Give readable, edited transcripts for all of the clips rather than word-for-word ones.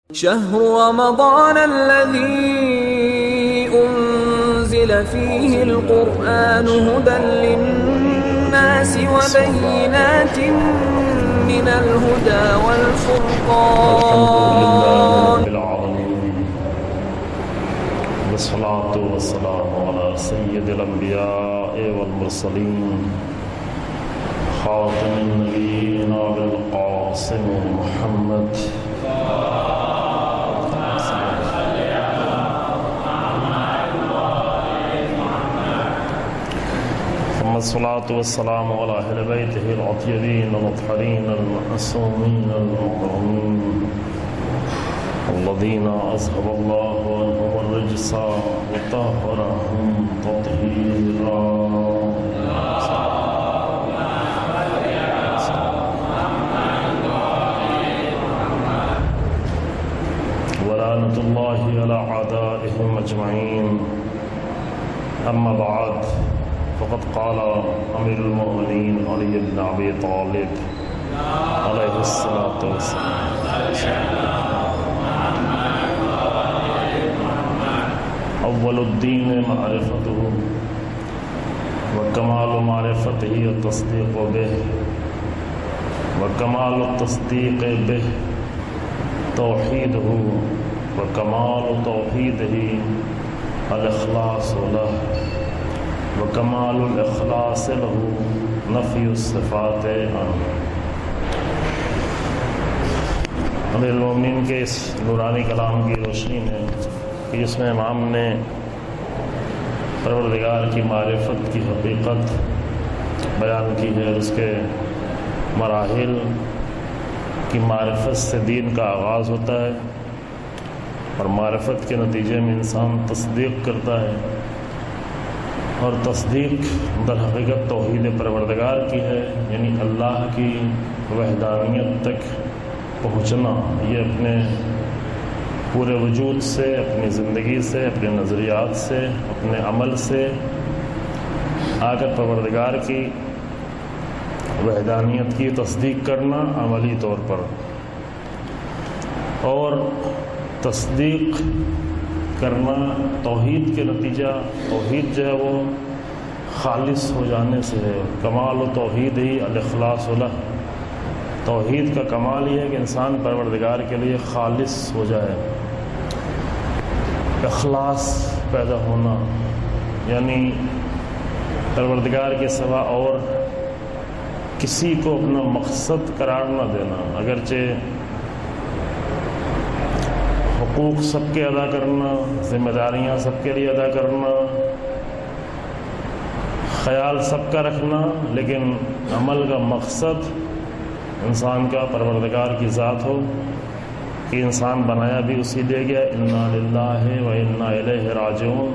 شهر رمضان الذي أنزل فيه القرآن هدى للناس وبينات من الهدى والفرقان. الحمد لله رب العالمين والصلاة والسلام على سيد الأنبياء والمرسلين خاتم النبيين بالقاسم محمد الصلاة والسلام على أهل بيته الأطيبين الأطهرين المعصومين المكرمين الذين أذهب الله عنهم الرجس وطهرهم تطهيرا. ولعنة الله على أعدائهم أجمعين. أما بعد، فقد قال امیر المؤمنین علی بن ابی طالب علیہ الصلاۃ والسلام: اول الدین معرفته وکمال معرفته التصدیق به وکمال التصدیق به توحیده وکمال توحیده الاخلاص له وکمال الاخلاص له نفی الصفات عنہ. امیر المومنین کے اس نورانی کلام کی روشنی میں کہ جس میں امام نے پروردگار کی معرفت کی حقیقت بیان کی ہے، اس کے مراحل کی معرفت سے دین کا آغاز ہوتا ہے اور معرفت کے نتیجے میں انسان تصدیق کرتا ہے، اور تصدیق در حقیقت توحید پروردگار کی ہے، یعنی اللہ کی وحدانیت تک پہنچنا. یہ اپنے پورے وجود سے، اپنی زندگی سے، اپنے نظریات سے، اپنے عمل سے آ کر پروردگار کی وحدانیت کی تصدیق کرنا عملی طور پر، اور تصدیق کرنا توحید کے نتیجہ. توحید جو ہے وہ خالص ہو جانے سے ہے. کمال و توحید ہی الاخلاص لہ. توحید کا کمال یہ ہے کہ انسان پروردگار کے لیے خالص ہو جائے. اخلاص پیدا ہونا یعنی پروردگار کے سوا اور کسی کو اپنا مقصد قرار نہ دینا. اگرچہ حقوق سب کے ادا کرنا، ذمہ داریاں سب کے لیے ادا کرنا، خیال سب کا رکھنا، لیکن عمل کا مقصد انسان کا پروردگار کی ذات ہو کہ انسان بنایا بھی اسی لیے گیا. انا للہ و انا الیہ راجعون.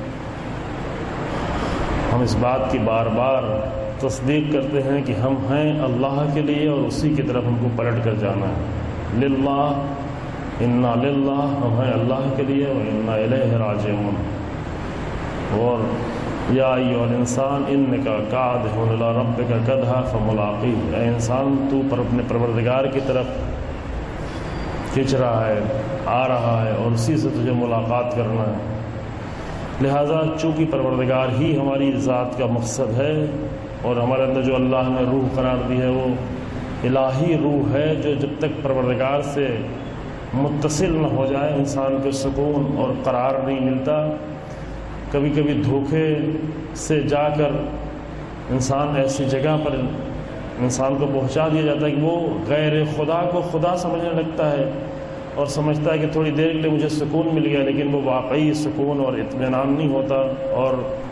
ہم اس بات کی بار بار تصدیق کرتے ہیں کہ ہم ہیں اللہ کے لیے اور اسی کی طرف ہم کو پلٹ کر جانا ہے. للہ، انا للہ، ہم ہیں اللہ کے لیے، و انا الیہ راجعون. اور یا ایھا الانسان انک کادح الی ربک کدحا فملاقیہ. اے انسان، تو پر اپنے پروردگار کی طرف کھنچ رہا ہے، آ رہا ہے، اور اسی سے تجھے ملاقات کرنا ہے. لہذا چونکہ پروردگار ہی ہماری ذات کا مقصد ہے، اور ہمارے اندر جو اللہ نے روح قرار دی ہے وہ الہی روح ہے، جو جب تک پروردگار سے متصل نہ ہو جائے انسان کو سکون اور قرار نہیں ملتا. کبھی کبھی دھوکے سے جا کر انسان ایسی جگہ پر انسان کو پہنچا دیا جاتا ہے کہ وہ غیر خدا کو خدا سمجھنے لگتا ہے اور سمجھتا ہے کہ تھوڑی دیر کے لیے مجھے سکون مل گیا، لیکن وہ واقعی سکون اور اطمینان نہیں ہوتا، اور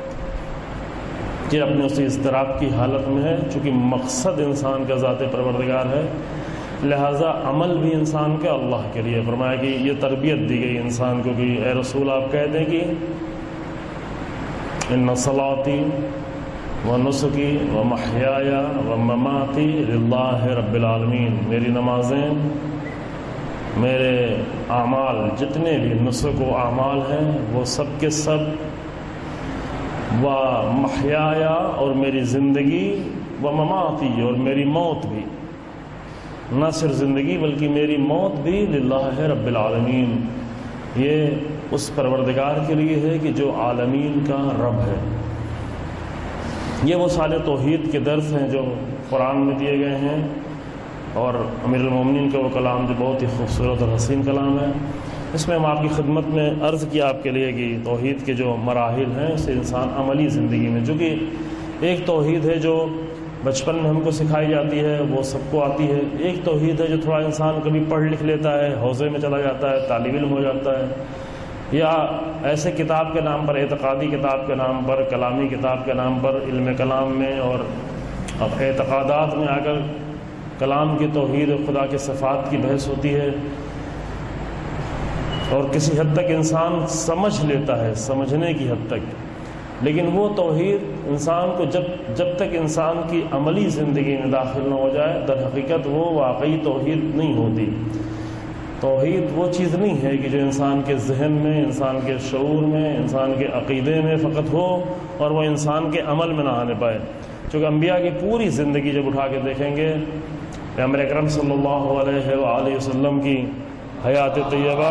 یہ اپنے اسی اضطراب کی حالت میں ہے. چونکہ مقصد انسان کا ذات پروردگار ہے، لہٰذا عمل بھی انسان کا اللہ کے لیے. فرمایا کہ یہ تربیت دی گئی انسان کو کہ اے رسول آپ کہہ دیں کہ ان صلاتی و نسکی و محیای و مماتی للہ رب العالمین. میری نمازیں، میرے اعمال، جتنے بھی نسک و اعمال ہیں وہ سب کے سب، و محیای، اور میری زندگی، و مماتی، اور میری موت بھی، نہ صرف زندگی بلکہ میری موت بھی للہ ہے رب العالمین، یہ اس پروردگار کے لیے ہے کہ جو عالمین کا رب ہے۔ یہ وہ سارے توحید کے درس ہیں جو قرآن میں دیے گئے ہیں، اور امیر المومنین کا وہ کلام جو بہت ہی خوبصورت اور حسین کلام ہے، اس میں ہم آپ کی خدمت میں عرض کیا آپ کے لیے کہ توحید کے جو مراحل ہیں اسے انسان عملی زندگی میں، جو کہ ایک توحید ہے جو بچپن میں ہم کو سکھائی جاتی ہے، وہ سب کو آتی ہے، ایک توحید ہے جو تھوڑا انسان کبھی پڑھ لکھ لیتا ہے، حوزے میں چلا جاتا ہے، طالب علم ہو جاتا ہے، یا ایسے کتاب کے نام پر، اعتقادی کتاب کے نام پر، کلامی کتاب کے نام پر علم کلام میں اور اعتقادات میں آ کر کلام کی توحید اور خدا کے صفات کی بحث ہوتی ہے، اور کسی حد تک انسان سمجھ لیتا ہے، سمجھنے کی حد تک، لیکن وہ توحید انسان کو جب تک انسان کی عملی زندگی میں داخل نہ ہو جائے، در حقیقت وہ واقعی توحید نہیں ہوتی۔ توحید وہ چیز نہیں ہے کہ جو انسان کے ذہن میں، انسان کے شعور میں، انسان کے عقیدے میں فقط ہو اور وہ انسان کے عمل میں نہ آنے پائے، چونکہ انبیاء کی پوری زندگی جب اٹھا کے دیکھیں گے، پیغمبر اکرم صلی اللہ علیہ وآلہ وسلم کی حیات طیبہ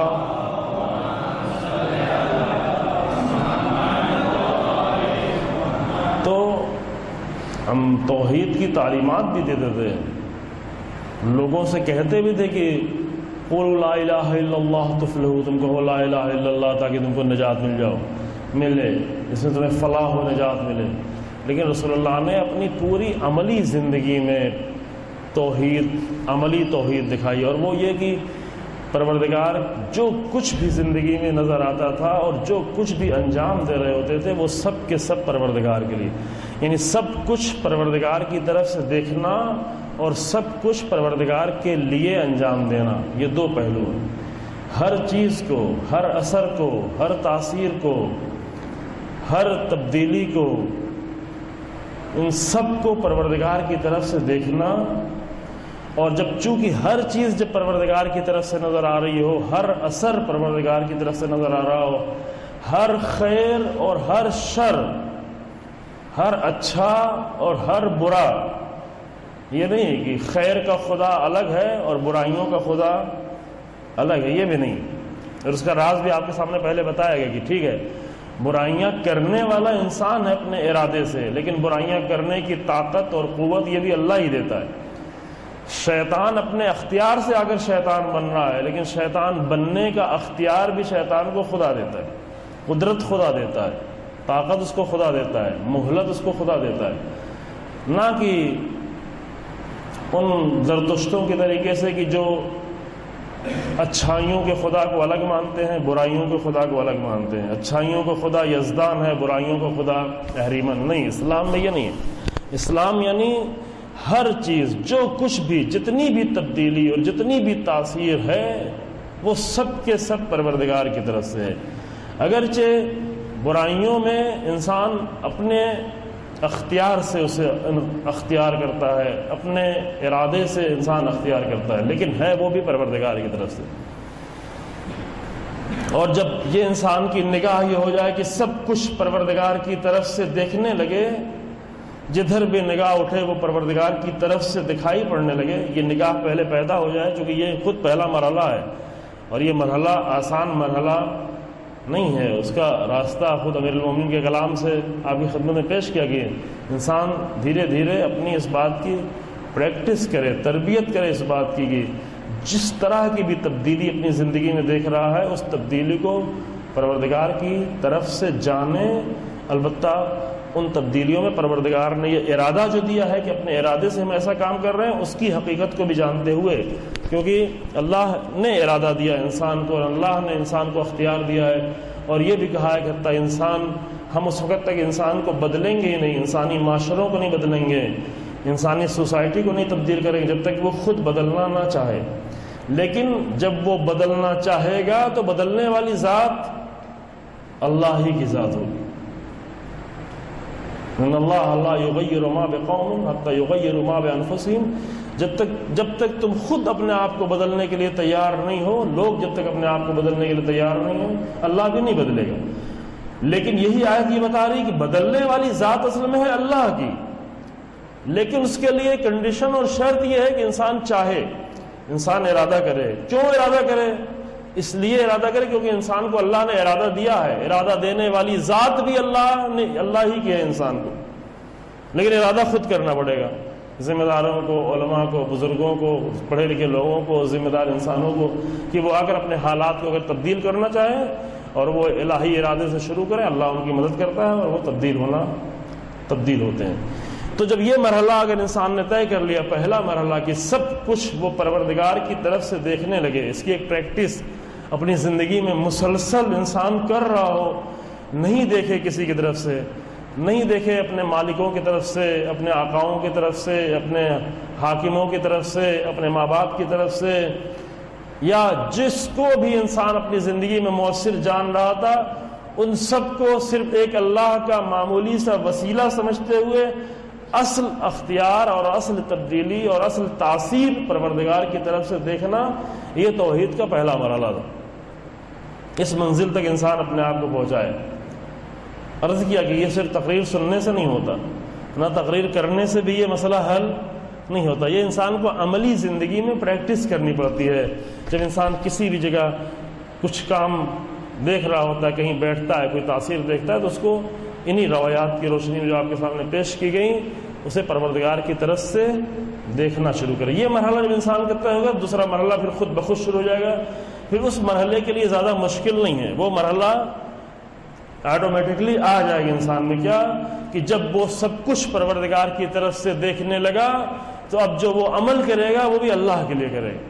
تو ہم توحید کی تعلیمات بھی دیتے تھے، لوگوں سے کہتے بھی تھے کہ قولوا لا الہ الا اللہ تفلحوا، تم کہو لا الہ الا اللہ تاکہ تم کو نجات ملے، اس میں تمہیں فلاح و نجات ملے، لیکن رسول اللہ نے اپنی پوری عملی زندگی میں توحید، عملی توحید دکھائی، اور وہ یہ کہ پروردگار جو کچھ بھی زندگی میں نظر آتا تھا اور جو کچھ بھی انجام دے رہے ہوتے تھے وہ سب کے سب پروردگار کے لیے، یعنی سب کچھ پروردگار کی طرف سے دیکھنا اور سب کچھ پروردگار کے لیے انجام دینا، یہ دو پہلو ہیں۔ ہر چیز کو، ہر اثر کو، ہر تاثیر کو، ہر تبدیلی کو، ان سب کو پروردگار کی طرف سے دیکھنا، اور جب چونکہ ہر چیز جب پروردگار کی طرف سے نظر آ رہی ہو، ہر اثر پروردگار کی طرف سے نظر آ رہا ہو، ہر خیر اور ہر شر، ہر اچھا اور ہر برا، یہ نہیں کہ خیر کا خدا الگ ہے اور برائیوں کا خدا الگ ہے، یہ بھی نہیں، اور اس کا راز بھی آپ کے سامنے پہلے بتایا گیا کہ ٹھیک ہے برائیاں کرنے والا انسان ہے اپنے ارادے سے، لیکن برائیاں کرنے کی طاقت اور قوت یہ بھی اللہ ہی دیتا ہے۔ شیطان اپنے اختیار سے اگر شیطان بن رہا ہے، لیکن شیطان بننے کا اختیار بھی شیطان کو خدا دیتا ہے، قدرت خدا دیتا ہے، طاقت اس کو خدا دیتا ہے، مہلت اس کو خدا دیتا ہے، نہ کہ ان زرتشتوں کے طریقے سے کہ جو اچھائیوں کے خدا کو الگ مانتے ہیں، برائیوں کے خدا کو الگ مانتے ہیں، اچھائیوں کو خدا یزدان ہے، برائیوں کو خدا اہریمن، نہیں، اسلام میں یہ نہیں ہے۔ اسلام یعنی ہر چیز، جو کچھ بھی، جتنی بھی تبدیلی اور جتنی بھی تاثیر ہے وہ سب کے سب پروردگار کی طرف سے ہے۔ اگرچہ برائیوں میں انسان اپنے اختیار سے اسے اختیار کرتا ہے، اپنے ارادے سے انسان اختیار کرتا ہے، لیکن ہے وہ بھی پروردگار کی طرف سے۔ اور جب یہ انسان کی نگاہ یہ ہو جائے کہ سب کچھ پروردگار کی طرف سے دیکھنے لگے، جدھر بھی نگاہ اٹھے وہ پروردگار کی طرف سے دکھائی پڑنے لگے، یہ نگاہ پہلے پیدا ہو جائے، چونکہ یہ خود پہلا مرحلہ ہے، اور یہ مرحلہ آسان مرحلہ نہیں ہے، اس کا راستہ خود امیر المومنین کے کلام سے آپ کی خدمت میں پیش کیا گیا۔ انسان دھیرے دھیرے اپنی اس بات کی پریکٹس کرے، تربیت کرے اس بات کی کہ جس طرح کی بھی تبدیلی اپنی زندگی میں دیکھ رہا ہے اس تبدیلی کو پروردگار کی طرف سے جانے، البتہ ان تبدیلیوں میں پروردگار نے یہ ارادہ جو دیا ہے کہ اپنے ارادے سے ہم ایسا کام کر رہے ہیں، اس کی حقیقت کو بھی جانتے ہوئے، کیونکہ اللہ نے ارادہ دیا انسان کو اور اللہ نے انسان کو اختیار دیا ہے، اور یہ بھی کہا ہے کہ حتیٰ انسان، ہم اس وقت تک انسان کو بدلیں گے ہی نہیں، انسانی معاشروں کو نہیں بدلیں گے، انسانی سوسائٹی کو نہیں تبدیل کریں گے جب تک وہ خود بدلنا نہ چاہے، لیکن جب وہ بدلنا چاہے گا تو بدلنے والی ذات اللہ ہی کی ذات ہوگی۔ ان اللہ لا یغیر ما بقوم حتی یغیروا ما بانفسہم، جب تک تم خود اپنے آپ کو بدلنے کے لیے تیار نہیں ہو، لوگ جب تک اپنے آپ کو بدلنے کے لیے تیار نہیں ہو، اللہ بھی نہیں بدلے گا۔ لیکن یہی آیت یہ بتا رہی کہ بدلنے والی ذات اصل میں ہے اللہ کی، لیکن اس کے لیے کنڈیشن اور شرط یہ ہے کہ انسان چاہے، انسان ارادہ کرے. کیوں ارادہ کرے؟ اس لیے ارادہ کرے کیونکہ انسان کو اللہ نے ارادہ دیا ہے. ارادہ دینے والی ذات بھی اللہ ہی کی ہے انسان کو، لیکن ارادہ خود کرنا پڑے گا. ذمہ داروں کو، علماء کو، بزرگوں کو، پڑھے لکھے لوگوں کو، ذمہ دار انسانوں کو کہ وہ آ کر اپنے حالات کو اگر تبدیل کرنا چاہیں اور وہ الہی ارادے سے شروع کریں، اللہ ان کی مدد کرتا ہے اور وہ تبدیل ہوتے ہیں. تو جب یہ مرحلہ اگر انسان نے طے کر لیا، پہلا مرحلہ کہ سب کچھ وہ پروردگار کی طرف سے دیکھنے لگے، اس کی ایک پریکٹس اپنی زندگی میں مسلسل انسان کر رہا ہو، نہیں دیکھے کسی کی طرف سے، نہیں دیکھے اپنے مالکوں کی طرف سے، اپنے آقاؤں کی طرف سے، اپنے حاکموں کی طرف سے، اپنے ماں باپ کی طرف سے، یا جس کو بھی انسان اپنی زندگی میں مؤثر جان رہا تھا، ان سب کو صرف ایک اللہ کا معمولی سا وسیلہ سمجھتے ہوئے اصل اختیار اور اصل تبدیلی اور اصل تاثیر پروردگار کی طرف سے دیکھنا، یہ توحید کا پہلا مرحلہ تھا. اس منزل تک انسان اپنے آپ کو پہنچائے. عرض کیا کہ یہ صرف تقریر سننے سے نہیں ہوتا، نہ تقریر کرنے سے بھی یہ مسئلہ حل نہیں ہوتا. یہ انسان کو عملی زندگی میں پریکٹس کرنی پڑتی ہے. جب انسان کسی بھی جگہ کچھ کام دیکھ رہا ہوتا ہے، کہیں بیٹھتا ہے، کوئی تاثیر دیکھتا ہے، تو اس کو انہی روایات کی روشنی میں جو آپ کے سامنے پیش کی گئی، اسے پروردگار کی طرف سے دیکھنا شروع کرے. یہ مرحلہ جب انسان کرتا ہوگا، دوسرا مرحلہ پھر خود بخود شروع ہو جائے گا. پھر اس مرحلے کے لیے زیادہ مشکل نہیں ہے، وہ مرحلہ آٹومیٹکلی آ جائے گا انسان میں. کیا کہ جب وہ سب کچھ پروردگار کی طرف سے دیکھنے لگا تو اب جو وہ عمل کرے گا وہ بھی اللہ کے لیے کرے گا.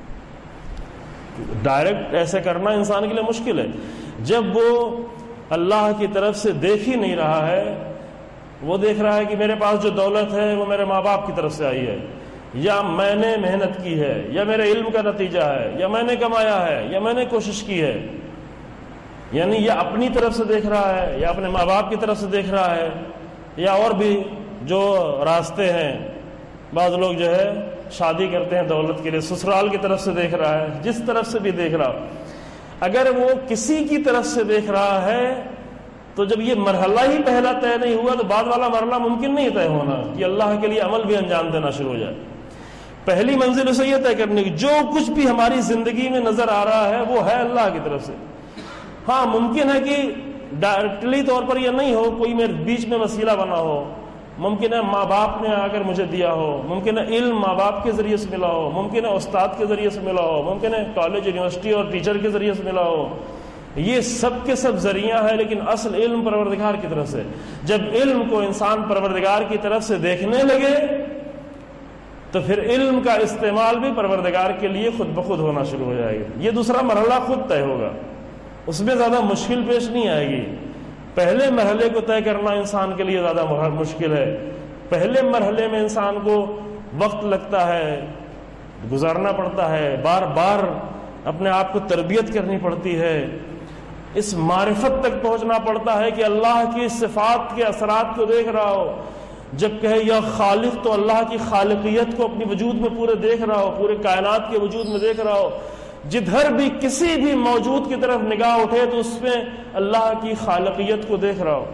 ڈائریکٹ ایسے کرنا انسان کے لیے مشکل ہے. جب وہ اللہ کی طرف سے دیکھ ہی نہیں رہا ہے، وہ دیکھ رہا ہے کہ میرے پاس جو دولت ہے وہ میرے ماں باپ کی طرف سے آئی ہے، یا میں نے محنت کی ہے، یا میرے علم کا نتیجہ ہے، یا میں نے کمایا ہے، یا میں نے کوشش کی ہے، یعنی یا اپنی طرف سے دیکھ رہا ہے، یا اپنے ماں باپ کی طرف سے دیکھ رہا ہے، یا اور بھی جو راستے ہیں. بعض لوگ جو ہے شادی کرتے ہیں دولت کے لیے، سسرال کی طرف سے دیکھ رہا ہے، جس طرف سے بھی دیکھ رہا. اگر وہ کسی کی طرف سے دیکھ رہا ہے تو جب یہ مرحلہ ہی پہلا طے نہیں ہوا تو بعد والا مرحلہ ممکن نہیں طے ہونا کہ اللہ کے لیے عمل بھی انجام دینا شروع ہو جائے. پہلی منزل اسے یہ طے کرنے کی جو کچھ بھی ہماری زندگی میں نظر آ رہا ہے وہ ہے اللہ کی طرف سے. ہاں ممکن ہے کہ ڈائریکٹلی طور پر یہ نہیں ہو، کوئی میرے بیچ میں وسیلہ بنا ہو، ممکن ہے ماں باپ نے آ کر مجھے دیا ہو، ممکن ہے علم ماں باپ کے ذریعے سے ملا ہو، ممکن ہے استاد کے ذریعے سے ملا ہو، ممکن ہے کالج یونیورسٹی اور ٹیچر کے ذریعے سے ملا ہو. یہ سب کے سب ذریعہ ہے، لیکن اصل علم پروردگار کی طرف سے. جب علم کو انسان پروردگار کی طرف سے دیکھنے لگے تو پھر علم کا استعمال بھی پروردگار کے لیے خود بخود ہونا شروع ہو جائے گا. یہ دوسرا مرحلہ خود طے ہوگا، اس میں زیادہ مشکل پیش نہیں آئے گی. پہلے مرحلے کو طے کرنا انسان کے لیے زیادہ مشکل ہے. پہلے مرحلے میں انسان کو وقت لگتا ہے، گزارنا پڑتا ہے، بار بار اپنے آپ کو تربیت کرنی پڑتی ہے، اس معرفت تک پہنچنا پڑتا ہے کہ اللہ کی صفات کے اثرات کو دیکھ رہا ہو. جب کہے یا خالق تو اللہ کی خالقیت کو اپنی وجود میں پورے دیکھ رہا ہو، پورے کائنات کے وجود میں دیکھ رہا ہو. جدھر بھی کسی بھی موجود کی طرف نگاہ اٹھے تو اس میں اللہ کی خالقیت کو دیکھ رہا ہو.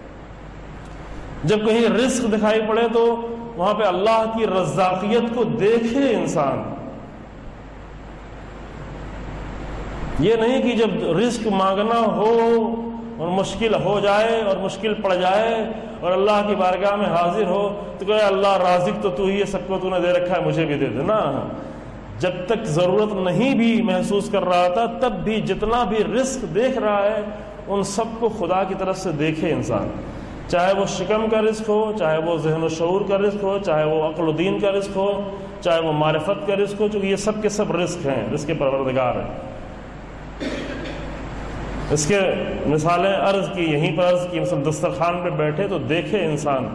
جب کہیں رزق دکھائی پڑے تو وہاں پہ اللہ کی رزاقیت کو دیکھے انسان. یہ نہیں کہ جب رزق مانگنا ہو اور مشکل ہو جائے اور مشکل پڑ جائے اور اللہ کی بارگاہ میں حاضر ہو تو کہ اللہ رازق تو ہی ہے، سب کو تو نے دے رکھا ہے، مجھے بھی دے دے. نا، جب تک ضرورت نہیں بھی محسوس کر رہا تھا تب بھی جتنا بھی رزق دیکھ رہا ہے ان سب کو خدا کی طرف سے دیکھے انسان. چاہے وہ شکم کا رزق ہو، چاہے وہ ذہن و شعور کا رزق ہو، چاہے وہ عقل و دین کا رزق ہو، چاہے وہ معرفت کا رزق ہو، چونکہ یہ سب کے سب رزق ہیں، رزق پروردگار ہیں. اس کے مثالیں عرض کی، یہیں پر عرض کی، مثلا دسترخوان پہ بیٹھے تو دیکھے انسان،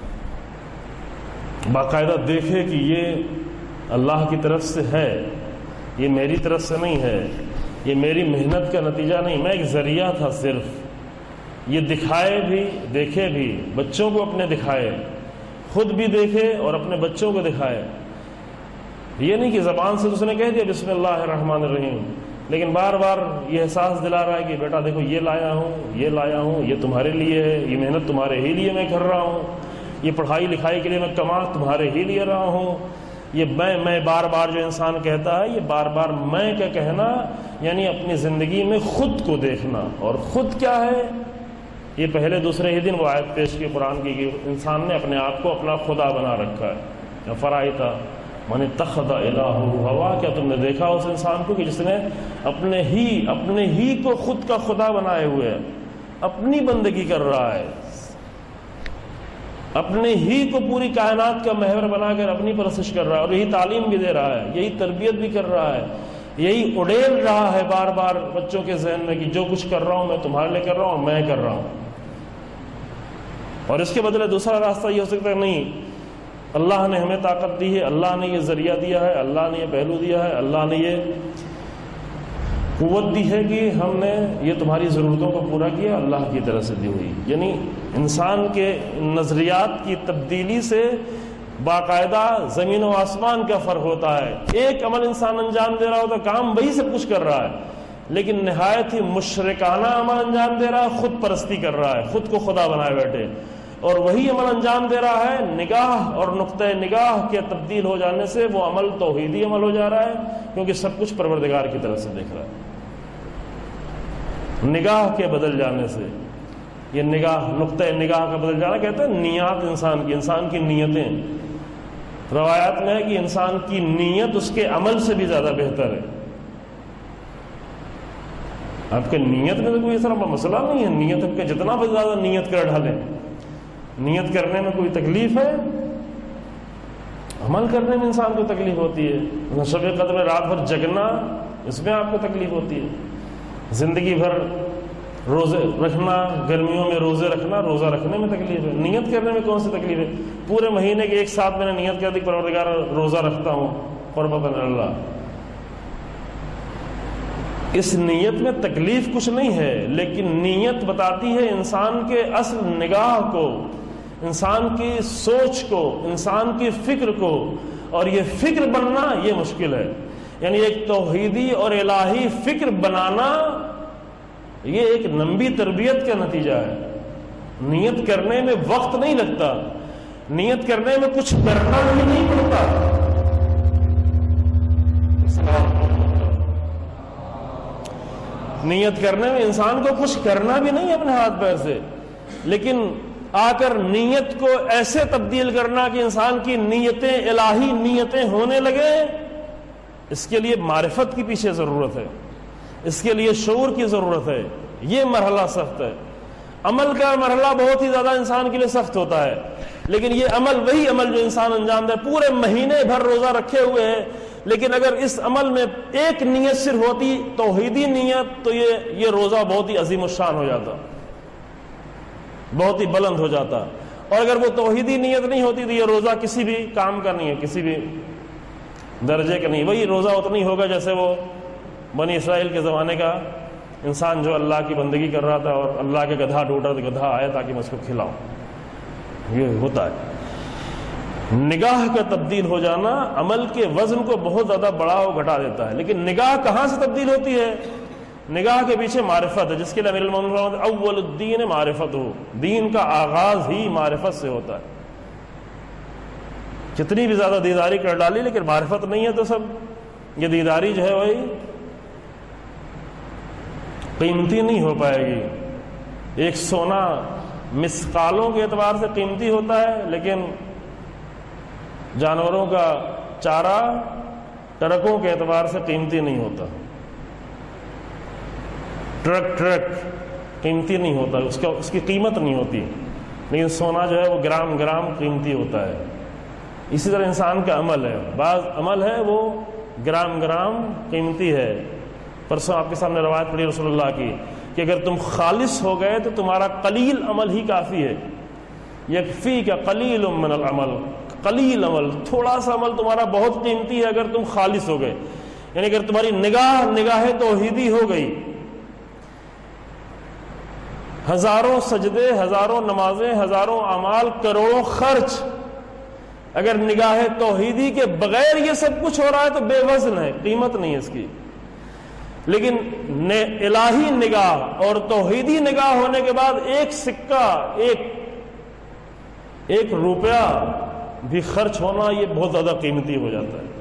باقاعدہ دیکھے کہ یہ اللہ کی طرف سے ہے، یہ میری طرف سے نہیں ہے، یہ میری محنت کا نتیجہ نہیں، میں ایک ذریعہ تھا صرف. یہ دکھائے بھی، دیکھے بھی، بچوں کو اپنے دکھائے، خود بھی دیکھے اور اپنے بچوں کو دکھائے. یہ نہیں کہ زبان سے اس نے کہہ دیا بسم اللہ الرحمن الرحیم، لیکن بار بار یہ احساس دلا رہا ہے کہ بیٹا دیکھو یہ لایا ہوں، یہ لایا ہوں، یہ تمہارے لیے ہے، یہ محنت تمہارے ہی لیے میں کر رہا ہوں، یہ پڑھائی لکھائی کے لیے میں کما تمہارے ہی لیے رہا ہوں، یہ میں بار بار جو انسان کہتا ہے، یہ بار بار میں کا کہنا یعنی اپنی زندگی میں خود کو دیکھنا. اور خود کیا ہے؟ یہ پہلے دوسرے ہی دن وہ آیت پیش کی قرآن کی کہ انسان نے اپنے آپ کو اپنا خدا بنا رکھا ہے. فرائیتا من اتخذ الہہ ہوا، کیا تم نے دیکھا اس انسان کو کہ جس نے اپنے ہی کو خود کا خدا بنائے ہوئے ہے، اپنی بندگی کر رہا ہے، اپنے ہی کو پوری کائنات کا محور بنا کر اپنی پرستش کر رہا ہے، اور یہی تعلیم بھی دے رہا ہے، یہی تربیت بھی کر رہا ہے، یہی اڑیل رہا ہے بار بار بچوں کے ذہن میں کہ جو کچھ کر رہا ہوں میں تمہارے لیے کر رہا ہوں اور میں کر رہا ہوں. اور اس کے بدلے دوسرا راستہ یہ ہو سکتا ہے نہیں، اللہ نے ہمیں طاقت دی ہے، اللہ نے یہ ذریعہ دیا ہے، اللہ نے یہ پہلو دیا ہے، اللہ نے یہ قوت دی ہے کہ ہم نے یہ تمہاری ضرورتوں کو پورا کیا، اللہ کی طرف سے دی ہوئی. یعنی انسان کے نظریات کی تبدیلی سے باقاعدہ زمین و آسمان کا فرق ہوتا ہے. ایک عمل انسان انجام دے رہا ہوتا ہے، کام وہی سب کچھ کر رہا ہے، لیکن نہایت ہی مشرکانہ عمل انجام دے رہا ہے، خود پرستی کر رہا ہے، خود کو خدا بنائے بیٹھے. اور وہی عمل انجام دے رہا ہے نگاہ اور نقطہ نگاہ کے تبدیل ہو جانے سے وہ عمل توحیدی عمل ہو جا رہا ہے، کیونکہ سب کچھ پروردگار کی طرف سے دیکھ رہا ہے. نگاہ کے بدل جانے سے، یہ نگاہ نقطہ نگاہ کا بدل جانا کہتے ہیں نیات انسان کی نیتیں. روایات میں ہے کہ انسان کی نیت اس کے عمل سے بھی زیادہ بہتر ہے. آپ کے نیت میں تو کوئی اس طرح مسئلہ نہیں ہے، نیت آپ کے جتنا زیادہ نیت کر ڈالیں، نیت کرنے میں کوئی تکلیف ہے؟ عمل کرنے میں انسان کو تکلیف ہوتی ہے. شب قدر میں رات بھر جگنا، اس میں آپ کو تکلیف ہوتی ہے. زندگی بھر روزے رکھنا، گرمیوں میں روزے رکھنا، روزہ رکھنے میں تکلیف ہے. نیت کرنے میں کون سی تکلیف ہے؟ پورے مہینے کے ایک ساتھ میں نے نیت کر دی پروردگار روزہ رکھتا ہوں قربۃ اللہ. اس نیت میں تکلیف کچھ نہیں ہے، لیکن نیت بتاتی ہے انسان کے اصل نگاہ کو، انسان کی سوچ کو، انسان کی فکر کو. اور یہ فکر بننا یہ مشکل ہے. یعنی ایک توحیدی اور الہی فکر بنانا یہ ایک لمبی تربیت کا نتیجہ ہے. نیت کرنے میں وقت نہیں لگتا، نیت کرنے میں کچھ کرنا بھی نہیں پڑتا. نیت کرنے میں انسان کو کچھ کرنا بھی نہیں اپنے ہاتھ پیر سے، لیکن آ کر نیت کو ایسے تبدیل کرنا کہ انسان کی نیتیں الہی نیتیں ہونے لگے، اس کے لیے معرفت کی پیچھے ضرورت ہے، اس کے لیے شعور کی ضرورت ہے. یہ مرحلہ سخت ہے. عمل کا مرحلہ بہت ہی زیادہ انسان کے لیے سخت ہوتا ہے، لیکن یہ عمل وہی عمل جو انسان انجام دے. پورے مہینے بھر روزہ رکھے ہوئے ہیں، لیکن اگر اس عمل میں ایک نیت صرف ہوتی توحیدی نیت تو یہ روزہ بہت ہی عظیم الشان ہو جاتا، بہت ہی بلند ہو جاتا. اور اگر وہ توحیدی نیت نہیں ہوتی تو یہ روزہ کسی بھی کام کا نہیں ہے، کسی بھی درجے کا نہیں. وہی روزہ اتنی ہوگا جیسے وہ بنی اسرائیل کے زمانے کا انسان جو اللہ کی بندگی کر رہا تھا اور اللہ کے گدھا ڈھونڈا تو گدھا آیا تاکہ میں اس کو کھلاؤں. یہ ہوتا ہے. نگاہ کا تبدیل ہو جانا عمل کے وزن کو بہت زیادہ بڑا و گھٹا دیتا ہے. لیکن نگاہ کہاں سے تبدیل ہوتی ہے؟ نگاہ کے پیچھے معرفت ہے، جس کے لیے امیر المومنین اول الدین معرفت ہو. دین کا آغاز ہی معرفت سے ہوتا ہے. کتنی بھی زیادہ دیداری کر ڈالی لیکن معرفت نہیں ہے تو سب یہ دیداری جو ہے وہی قیمتی نہیں ہو پائے گی. ایک سونا مسقالوں کے اعتبار سے قیمتی ہوتا ہے، لیکن جانوروں کا چارہ ٹرکوں کے اعتبار سے قیمتی نہیں ہوتا. ٹرک قیمتی نہیں ہوتا، اس کی قیمت نہیں ہوتی، لیکن سونا جو ہے وہ گرام گرام قیمتی ہوتا ہے. اسی طرح انسان کا عمل ہے، بعض عمل ہے وہ گرام گرام قیمتی ہے. پرسوں آپ کے سامنے روایت پڑھی رسول اللہ کی کہ اگر تم خالص ہو گئے تو تمہارا قلیل عمل ہی کافی ہے. یکفی کا قلیل من العمل، قلیل عمل، تھوڑا سا عمل تمہارا بہت قیمتی ہے اگر تم خالص ہو گئے. یعنی اگر تمہاری نگاہ توحیدی ہو گئی، ہزاروں سجدے، ہزاروں نمازیں، ہزاروں اعمال، کروڑوں خرچ، اگر نگاہ توحیدی کے بغیر یہ سب کچھ ہو رہا ہے تو بے وزن ہے، قیمت نہیں ہے اس کی. لیکن الہی نگاہ اور توحیدی نگاہ ہونے کے بعد ایک سکہ، ایک روپیہ بھی خرچ ہونا یہ بہت زیادہ قیمتی ہو جاتا ہے.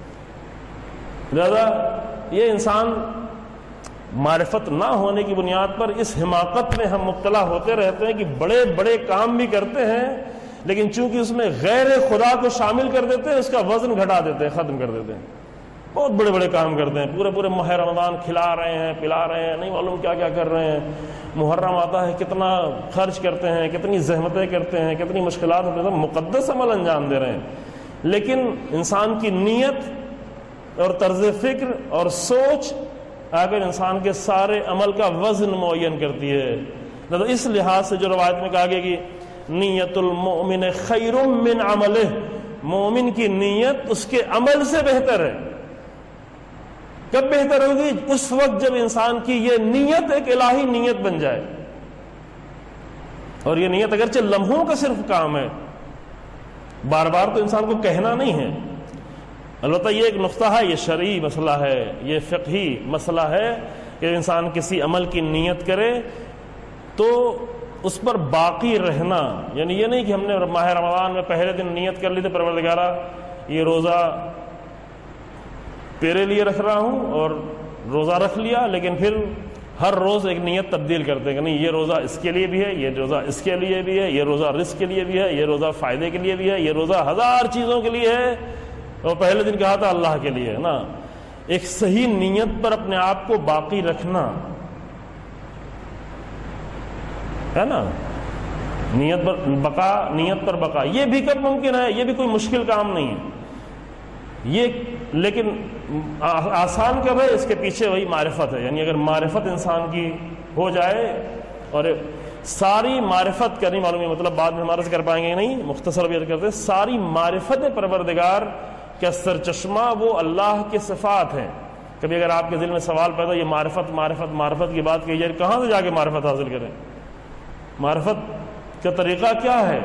لہذا یہ انسان معرفت نہ ہونے کی بنیاد پر اس حماقت میں ہم مبتلا ہوتے رہتے ہیں کہ بڑے بڑے کام بھی کرتے ہیں لیکن چونکہ اس میں غیر خدا کو شامل کر دیتے ہیں اس کا وزن گھٹا دیتے ہیں, ختم کر دیتے ہیں. بہت بڑے بڑے کام کرتے ہیں, پورے پورے ماہ رمضان کھلا رہے ہیں, پلا رہے ہیں, نہیں معلوم کیا کیا کر رہے ہیں. محرم آتا ہے کتنا خرچ کرتے ہیں, کتنی زحمتیں کرتے ہیں, کتنی مشکلات ہوتے ہیں, مقدس عمل انجام دے رہے ہیں. لیکن انسان کی نیت اور طرز فکر اور سوچ اگر انسان کے سارے عمل کا وزن معین کرتی ہے. تو اس لحاظ سے جو روایت میں کہا گیا کہ نیت المؤمن خیر من عملہ, مومن کی نیت اس کے عمل سے بہتر ہے. کب بہتر ہوگی؟ اس وقت جب انسان کی یہ نیت ایک الہی نیت بن جائے. اور یہ نیت اگرچہ لمحوں کا صرف کام ہے, بار بار تو انسان کو کہنا نہیں ہے. البتہ یہ ایک نقطہ ہے, یہ شرعی مسئلہ ہے, یہ فقہی مسئلہ ہے کہ انسان کسی عمل کی نیت کرے تو اس پر باقی رہنا. یعنی یہ نہیں کہ ہم نے ماہ رمضان میں پہلے دن نیت کر لی تھی پروردگارا یہ روزہ تیرے لیے رکھ رہا ہوں, اور روزہ رکھ لیا, لیکن پھر ہر روز ایک نیت تبدیل کرتے ہیں کہ نہیں یہ روزہ اس کے لیے بھی ہے, یہ روزہ اس کے لیے بھی ہے, یہ روزہ رزق کے لیے بھی ہے, یہ روزہ فائدے کے لیے بھی ہے, یہ روزہ ہزار چیزوں کے لیے ہے, اور پہلے دن کہا تھا اللہ کے لیے نا. ایک صحیح نیت پر اپنے آپ کو باقی رکھنا ہے نا, نیت پر بقا, نیت پر بقا, یہ بھی کب ممکن ہے؟ یہ بھی کوئی مشکل کام نہیں ہے یہ, لیکن آسان کب ہے؟ اس کے پیچھے وہی معرفت ہے. یعنی اگر معرفت انسان کی ہو جائے, اور ساری معرفت کا نہیں معلوم ہے مطلب بعد میں ہمارا سے کر پائیں گے نہیں, مختصر بھی کرتے ہیں, ساری معرفت پروردگار کا سرچشمہ وہ اللہ کے صفات ہیں. کبھی اگر آپ کے دل میں سوال پیدا یہ معرفت معرفت معرفت کی بات کہی جائے, کہاں سے جا کے معرفت حاصل کریں؟ معرفت کا طریقہ کیا ہے؟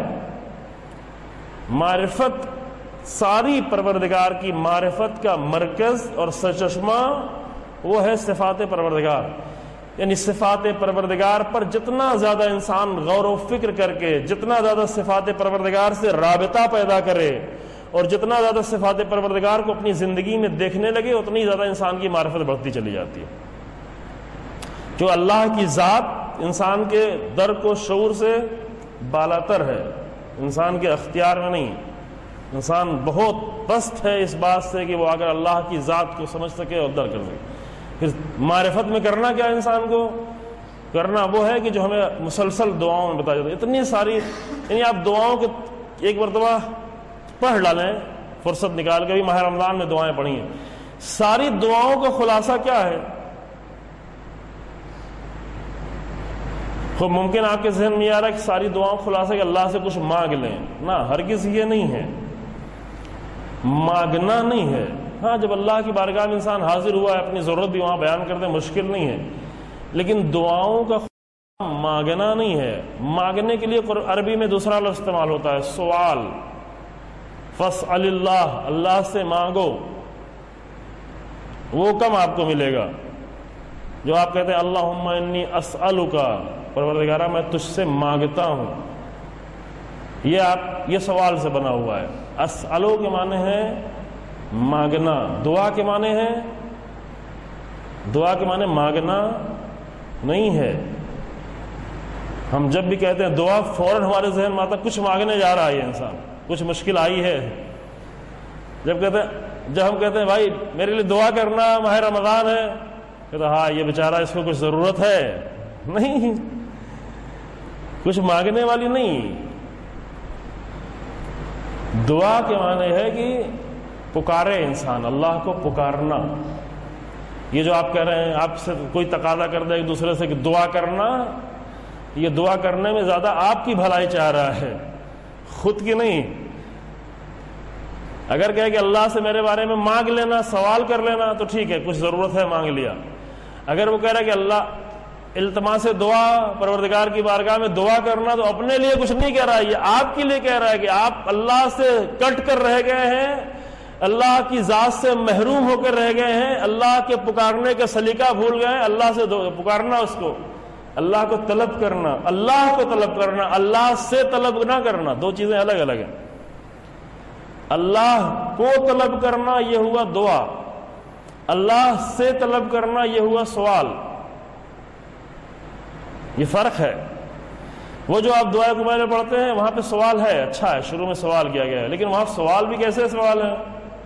معرفت ساری پروردگار کی معرفت کا مرکز اور سرچشمہ وہ ہے صفات پروردگار. یعنی صفات پروردگار پر جتنا زیادہ انسان غور و فکر کر کے, جتنا زیادہ صفات پروردگار سے رابطہ پیدا کرے, اور جتنا زیادہ صفات پروردگار کو اپنی زندگی میں دیکھنے لگے, اتنی زیادہ انسان کی معرفت بڑھتی چلی جاتی ہے. جو اللہ کی ذات انسان کے درک و شعور سے بالاتر ہے, انسان کے اختیار میں نہیں. انسان بہت پست ہے اس بات سے کہ وہ اگر اللہ کی ذات کو سمجھ سکے اور درک کر سکے. پھر معرفت میں کرنا کیا انسان کو کرنا وہ ہے کہ جو ہمیں مسلسل دعاؤں میں بتایا جاتا ہے. اتنی ساری, یعنی آپ دعاؤں کے ایک مرتبہ پڑھ ڈالیں فرصت نکال کے, بھی ماہ رمضان میں دعائیں پڑھی ہیں, ساری دعاؤں کا خلاصہ کیا ہے؟ خوب ممکن آپ کے ذہن میں یہ آ رہا ہے کہ ساری دعاؤں خلاصہ کہ اللہ سے کچھ مانگ لیں. نہ, ہرگز یہ نہیں ہے, مانگنا نہیں ہے. ہاں جب اللہ کی بارگاہ میں انسان حاضر ہوا ہے اپنی ضرورت بھی وہاں بیان کرتے ہیں, مشکل نہیں ہے, لیکن دعاؤں کا مانگنا نہیں ہے. مانگنے کے لیے عربی میں دوسرا لفظ استعمال ہوتا ہے, سوال. فاسأل اللہ, اللہ سے مانگو. وہ کم آپ کو ملے گا جو آپ کہتے ہیں اللہم انی اسألک, پروردگارہ میں تجھ سے مانگتا ہوں. یہ سوال سے بنا ہوا ہے. اسألو کے معنی ہے مانگنا, دعا کے معنی ہے, دعا کے معنی مانگنا نہیں ہے. ہم جب بھی کہتے ہیں دعا, فوراً ہمارے ذہن میں آتا کچھ مانگنے جا رہا ہے یہ انسان, کچھ مشکل آئی ہے. جب ہم کہتے ہیں بھائی میرے لیے دعا کرنا, ماہ رمضان ہے, کہتے ہاں یہ بیچارہ اس کو کچھ ضرورت ہے. نہیں, کچھ مانگنے والی نہیں. دعا کے معنی ہے کہ پکارے انسان, اللہ کو پکارنا. یہ جو آپ کہہ رہے ہیں, آپ سے کوئی تقاضا کر دے ایک دوسرے سے کہ دعا کرنا, یہ دعا کرنے میں زیادہ آپ کی بھلائی چاہ رہا ہے, خود کی نہیں. اگر کہے کہ اللہ سے میرے بارے میں مانگ لینا, سوال کر لینا, تو ٹھیک ہے, کچھ ضرورت ہے مانگ لیا. اگر وہ کہہ رہا ہے کہ اللہ التماس دعا, پروردگار کی بارگاہ میں دعا کرنا, تو اپنے لیے کچھ نہیں کہہ رہا ہے, یہ آپ کے لیے کہہ رہا ہے کہ آپ اللہ سے کٹ کر رہ گئے ہیں, اللہ کی ذات سے محروم ہو کر رہ گئے ہیں, اللہ کے پکارنے کا سلیقہ بھول گئے ہیں. اللہ سے پکارنا, اس کو اللہ کو طلب کرنا, اللہ کو طلب کرنا, اللہ سے طلب نہ کرنا, دو چیزیں الگ الگ ہیں. اللہ کو طلب کرنا یہ ہوا دعا، اللہ سے طلب کرنا یہ ہوا سوال، یہ فرق ہے۔ وہ جو آپ دعائے قبیلہ پڑھتے ہیں وہاں پہ سوال ہے، اچھا ہے، شروع میں سوال کیا گیا ہے، لیکن وہاں سوال بھی کیسے سوال ہے؟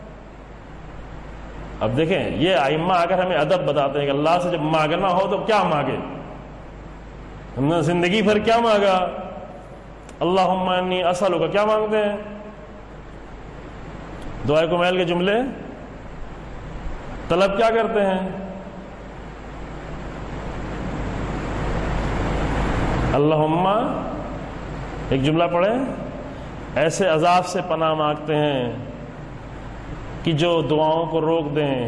اب دیکھیں یہ ائمہ اگر ہمیں ادب بتاتے ہیں کہ اللہ سے جب مانگنا ہو تو کیا مانگے، ہم نے زندگی بھر کیا مانگا، اللہم انی اسألک، کیا مانگتے ہیں؟ دعائے قبیلہ کے جملے طلب کیا کرتے ہیں؟ اللہم، ایک جملہ پڑھیں، ایسے عذاب سے پناہ مانگتے ہیں کہ جو دعاؤں کو روک دیں،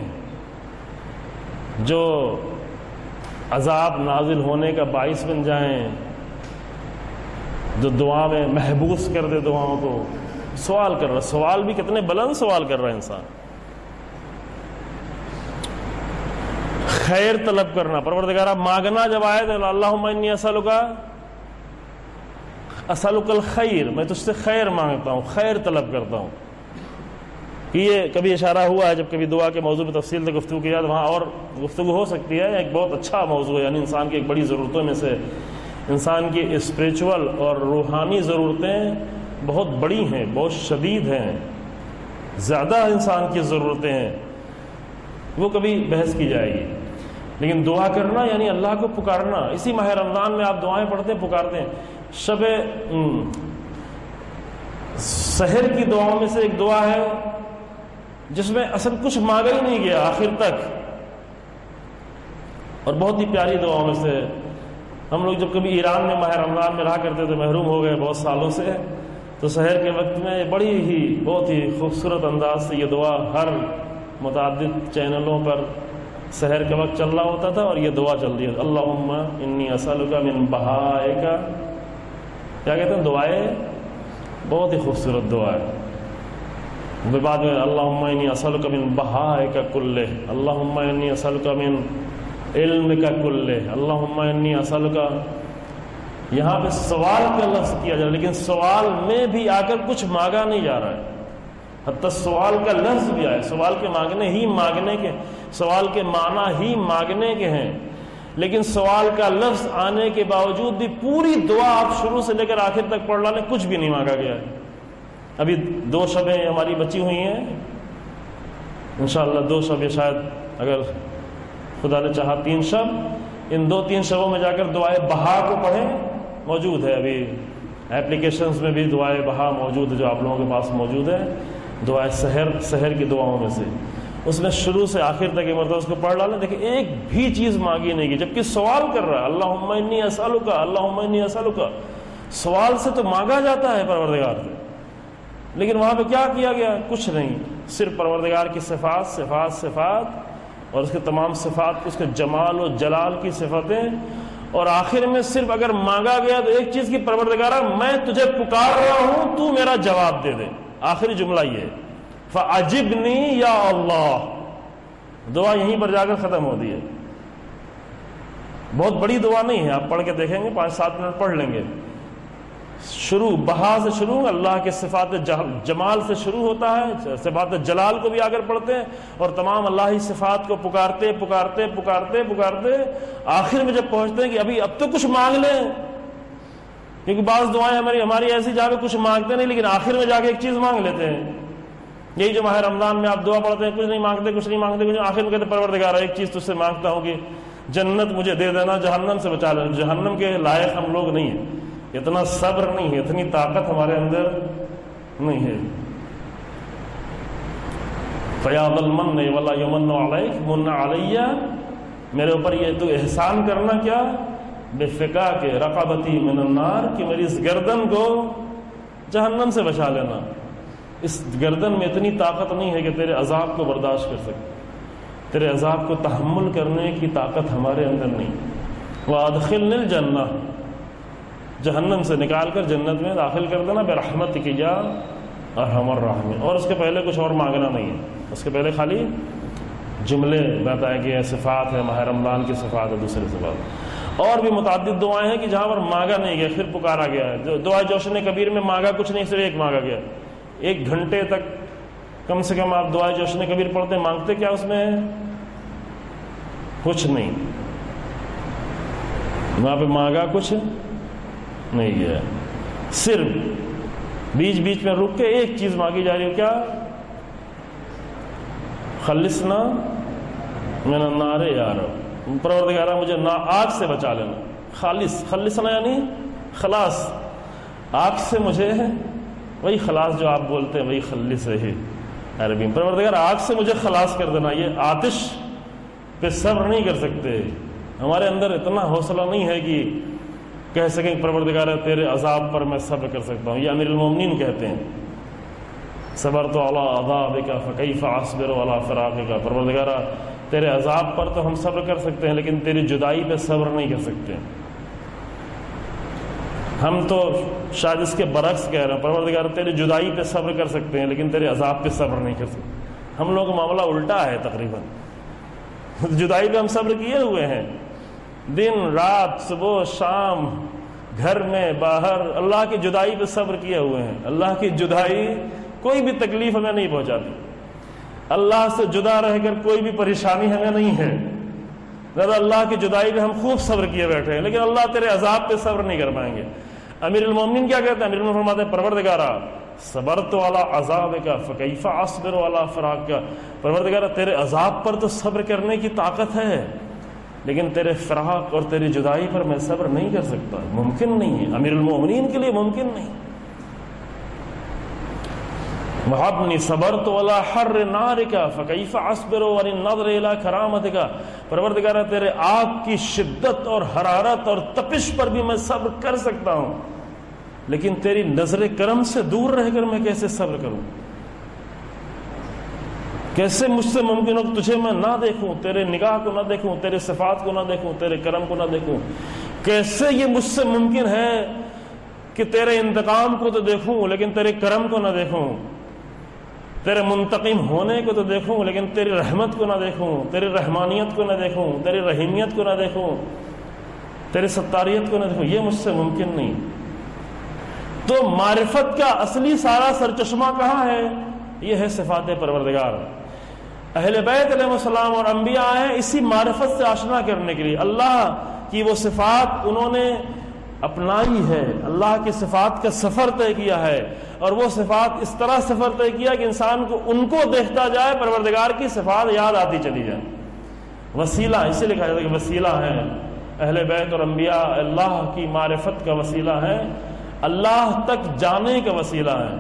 جو عذاب نازل ہونے کا باعث بن جائیں، جو دعا میں محبوس کر دے دعاؤں کو۔ سوال کر رہا، سوال بھی کتنے بلند سوال کر رہا ہے انسان۔ خیر طلب کرنا، پروردگارہ مانگنا جب آئے تو اللہم انی اسألک الخیر، میں تجھ سے خیر مانگتا ہوں، خیر طلب کرتا ہوں۔ یہ کبھی اشارہ ہوا ہے جب کبھی دعا کے موضوع میں تفصیل سے گفتگو کیا تو وہاں اور گفتگو ہو سکتی ہے۔ ایک بہت اچھا موضوع ہے، یعنی انسان کی ایک بڑی ضرورتوں میں سے، انسان کی اسپریچول اور روحانی ضرورتیں بہت بڑی ہیں، بہت شدید ہیں، زیادہ انسان کی ضرورتیں ہیں، وہ کبھی بحث کی جائے گی۔ لیکن دعا کرنا یعنی اللہ کو پکارنا۔ اسی ماہ رمضان میں آپ دعائیں پڑھتے ہیں، پکارتے ہیں۔ شب سحر کی دعاؤں میں سے ایک دعا ہے جس میں اصل کچھ مانگا ہی نہیں گیا آخر تک، اور بہت ہی پیاری دعاؤں میں سے۔ ہم لوگ جب کبھی ایران میں ماہ رمضان میں رہا کرتے تھے، محروم ہو گئے بہت سالوں سے، تو سحر کے وقت میں بڑی ہی بہت ہی خوبصورت انداز سے یہ دعا ہر متعدد چینلوں پر سحر کے وقت چل رہا ہوتا تھا، اور یہ دعا چل رہی ہے، اللہم انی اسألک من بہائک، کیا کہتے ہیں دعائے، بہت ہی خوبصورت دعا ہے۔ بعد میں اللہم انی اسألک من بہائک کلہ، اللہم انی اسألک من علمک کلہ، اللہم انی اسألک، یہاں پہ سوال کا لفظ کیا جا رہا ہے، لیکن سوال میں بھی آ کر کچھ مانگا نہیں جا رہا ہے، حتیٰ سوال کا لفظ بھی آئے، سوال کے مانگنے ہی مانگنے کے، سوال کے معنی ہی مانگنے کے ہیں، لیکن سوال کا لفظ آنے کے باوجود بھی پوری دعا آپ شروع سے لے کر آخر تک پڑھ ڈالیں، کچھ بھی نہیں مانگا گیا ہے۔ ابھی 2 شبیں ہماری بچی ہوئی ہیں، انشاءاللہ 2 شبیں، شاید اگر خدا نے چاہا 3 شب، ان 2-3 شبوں میں جا کر دعائے بہا کو پڑھیں، موجود ہے ابھی ایپلیکیشنز میں بھی دعائے بہا موجود ہے جو آپ لوگوں کے پاس موجود ہے، دعائے سحر کی دعاؤں میں سے، اس میں شروع سے آخر تک ایک مرتبہ اس کو پڑھ ڈالیں، دیکھیں ایک بھی چیز مانگی نہیں گئی، جبکہ سوال کر رہا ہے اللہم انی اسألک، اللہم انی اسألک، سوال سے تو مانگا جاتا ہے پروردگار سے، لیکن وہاں پہ کیا کیا گیا؟ کچھ نہیں، صرف پروردگار کی صفات اور اس کے تمام صفات، اس کے جمال و جلال کی صفتیں، اور آخر میں صرف اگر مانگا گیا تو ایک چیز کی، پروردگارہ میں تجھے پکار رہا ہوں، تو میرا جواب دے دے۔ آخری جملہ یہ ہے فَأَجِبْنِي یا اللہ، دعا یہیں پر جا کر ختم ہوتی ہے۔ بہت بڑی دعا نہیں ہے، آپ پڑھ کے دیکھیں گے، 5-7 منٹ پڑھ لیں گے۔ شروع بہا سے شروع، اللہ کے صفات جمال سے شروع ہوتا ہے، صفات جلال کو بھی آگر پڑھتے ہیں، اور تمام اللہ ہی صفات کو پکارتے آخر میں جب پہنچتے ہیں کہ اب تو کچھ مانگ لیں، کیونکہ بعض دعائیں ہماری ایسی جا کے کچھ مانگتے نہیں، لیکن آخر میں جا کے ایک چیز مانگ لیتے ہیں۔ یہی جو ماہ رمضان میں آپ دعا پڑھتے ہیں، کچھ نہیں مانگتے، آخر میں کہتے پروردگار ایک چیز تجھ سے مانگتا ہوں کہ جنت مجھے دے دینا، جہنم سے بچا لینا۔ جہنم کے لائق ہم لوگ نہیں ہیں، اتنا صبر نہیں ہے، اتنی طاقت ہمارے اندر نہیں ہے۔ فَيَا ذَا الْمَنِّ وَلَا يُمَنُّ عَلَيْكَ مُنَّ عَلَيَّ، میرے اوپر یہ تو احسان کرنا کیا، بِفِكَاكِ رَقَبَتِي مِنَ النَّارِ، کہ میری اس گردن کو جہنم سے بچا لینا۔ اس گردن میں اتنی طاقت نہیں ہے کہ تیرے عذاب کو برداشت کر سکے، تیرے عذاب کو تحمل کرنے کی طاقت ہمارے اندر نہیں۔ وَأَدْخِلْنِي الْجَنَّةَ، جہنم سے نکال کر جنت میں داخل کر دینا، برحمتک یا ارحم الراحمین۔ اور اس کے پہلے کچھ اور مانگنا نہیں ہے، اس کے پہلے خالی جملے بتائے گئے، صفات ہے، ماہ رمضان کی صفات ہے، دوسرے صفات۔ اور بھی متعدد دعائیں ہیں کہ جہاں پر مانگا نہیں گیا، پھر پکارا گیا ہے۔ دعا جوشن کبیر میں مانگا کچھ نہیں، صرف ایک مانگا گیا، 1 گھنٹے تک کم سے کم آپ دعائے جوشن کبیر پڑھتے، مانگتے کیا اس میں؟ کچھ نہیں، وہاں پہ مانگا کچھ نہیں ہے، صرف بیچ بیچ میں رک کے ایک چیز مانگی جا رہی ہے، کیا؟ خلصنا من النار یا رب، پروردگارہ مجھے آگ سے بچا لینا۔ خلصنا یعنی خلاص، آگ سے مجھے، وہی خلاص جو آپ بولتے ہیں وہی خلص ہے عربی میں، پروردگار آگ سے مجھے خلاص کر دینا۔ یہ آتش پہ صبر نہیں کر سکتے، ہمارے اندر اتنا حوصلہ نہیں ہے کہ کہہ سکیں پروردگار تیرے عذاب پر میں صبر کر سکتا ہوں۔ یہ امیر المومنین کہتے ہیں، صبرت علی عذابک فکیف اصبر علی فراقک، پروردگارہ تیرے عذاب پر تو ہم صبر کر سکتے ہیں لیکن تیری جدائی پہ صبر نہیں کر سکتے۔ ہم تو شاید اس کے برعکس کہہ رہے ہیں، پروردگار تیری جدائی پہ صبر کر سکتے ہیں لیکن تیرے عذاب پہ صبر نہیں کر سکتے۔ ہم لوگ کا معاملہ الٹا ہے تقریباً، جدائی پہ ہم صبر کیے ہوئے ہیں، دن رات صبح شام گھر میں باہر اللہ کی جدائی پہ صبر کیے ہوئے ہیں۔ اللہ کی جدائی کوئی بھی تکلیف ہمیں نہیں پہنچاتی، اللہ سے جدا رہ کر کوئی بھی پریشانی ہمیں نہیں ہے، زیادہ اللہ کی جدائی پہ ہم خوب صبر کیے بیٹھے ہیں لیکن اللہ تیرے عذاب پہ صبر نہیں کر پائیں گے۔ امیر المومنین کیا کہتے ہیں؟ امیر المومنین فرماتے ہیں پروردگارہ صبرت علی عذابک فکیف اصبر علی فراقک، پروردگارہ تیرے عذاب پر تو صبر کرنے کی طاقت ہے لیکن تیرے فراق اور تیری جدائی پر میں صبر نہیں کر سکتا، ممکن نہیں ہے، امیر المومنین کے لیے ممکن نہیں۔ وَحَبْنِ صَبَرْتُ عَلَى حَرِّ نَارِكَ فَكَيْفَ أَصْبِرُ عَلَى النَّظْرِ إِلَى كَرَامَتِكَ، پروردگارہ تیرے آگ کی شدت اور حرارت اور تپش پر بھی میں صبر کر سکتا ہوں لیکن تیری نظر کرم سے دور رہ کر میں کیسے صبر کروں؟ کیسے مجھ سے ممکن ہو تجھے میں نہ دیکھوں، تیرے نگاہ کو نہ دیکھوں، تیرے صفات کو نہ دیکھوں، تیرے کرم کو نہ دیکھوں؟ کیسے یہ مجھ سے ممکن ہے کہ تیرے انتقام کو تو دیکھوں لیکن تیرے کرم کو نہ دیکھوں، تیرے منتقم ہونے کو تو دیکھوں لیکن تیری رحمت کو نہ دیکھوں، تیری رحمانیت کو نہ دیکھوں، تیری رحیمیت کو نہ دیکھوں، تیری ستاریت کو نہ دیکھوں؟ یہ مجھ سے ممکن نہیں۔ تو معرفت کا اصلی سارا سرچشمہ کہاں ہے؟ یہ ہے صفات پروردگار۔ اہل بیت علیہ السلام اور انبیاء ہیں اسی معرفت سے آشنا کرنے کے لیے، اللہ کی وہ صفات انہوں نے اپنائی ہے، اللہ کی صفات کا سفر طے کیا ہے اور وہ صفات اس طرح سفر طے کیا کہ انسان کو ان کو دیکھتا جائے پروردگار کی صفات یاد آتی چلی جائے۔ وسیلہ اسے لکھا جاتا ہے کہ وسیلہ ہے، اہل بیت اور انبیاء اللہ کی معرفت کا وسیلہ ہے، اللہ تک جانے کا وسیلہ ہے۔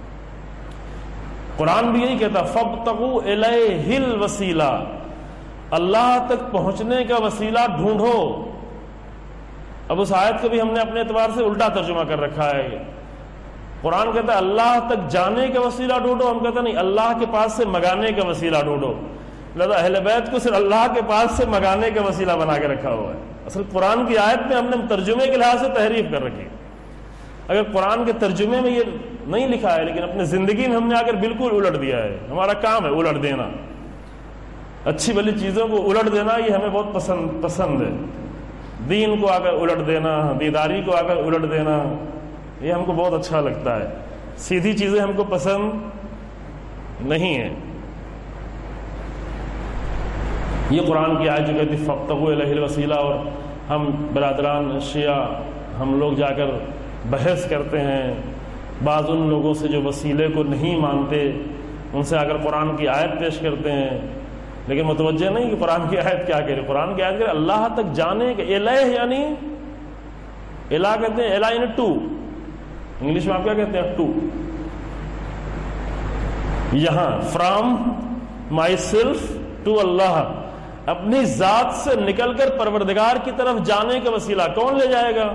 قرآن بھی یہی کہتا فَابْتَغُوا إِلَيْهِ الْوَسِيلَةَ، اللہ تک پہنچنے کا وسیلہ ڈھونڈو۔ اب اس آیت کو بھی ہم نے اپنے اعتبار سے الٹا ترجمہ کر رکھا ہے۔ قرآن کہتا ہے اللہ تک جانے کا وسیلہ ڈھونڈو، ہم کہتے ہیں نہیں، اللہ کے پاس سے منگانے کا وسیلہ ڈھونڈو۔ لہذا اہل بیت کو صرف اللہ کے پاس سے منگانے کا وسیلہ بنا کے رکھا ہوا ہے۔ اصل قرآن کی آیت میں ہم نے ترجمے کے لحاظ سے تحریف کر رکھی۔ اگر قرآن کے ترجمے میں یہ نہیں لکھا ہے لیکن اپنے زندگی میں ہم نے آ کر بالکل الٹ دیا ہے۔ ہمارا کام ہے الٹ دینا، اچھی بھلی چیزوں کو الٹ دینا، یہ ہمیں بہت پسند ہے۔ دین کو آ کر الٹ دینا، دیداری کو آ کر الٹ دینا، یہ ہم کو بہت اچھا لگتا ہے۔ سیدھی چیزیں ہم کو پسند نہیں ہیں۔ یہ قرآن کی آیت جو کہتی فَابْتَغُوا إِلَيْهِ الْوَسِيلَةَ، اور ہم برادران شیعہ ہم لوگ جا کر بحث کرتے ہیں بعض ان لوگوں سے جو وسیلے کو نہیں مانتے، ان سے آ کر قرآن کی آیت پیش کرتے ہیں لیکن متوجہ نہیں کہ قرآن کی آیت کیا کہہ رہی ہے۔ قرآن کی آیت کہہ رہی ہے اللہ تک جانے کے، الہ یعنی الہ کہتے ہیں، الہ یعنی ٹو، انگلش میں آپ کیا کہتے ہیں؟ ٹو، یہاں فرام مائی سیلف ٹو اللہ، اپنی ذات سے نکل کر پروردگار کی طرف جانے کا وسیلہ کون لے جائے گا؟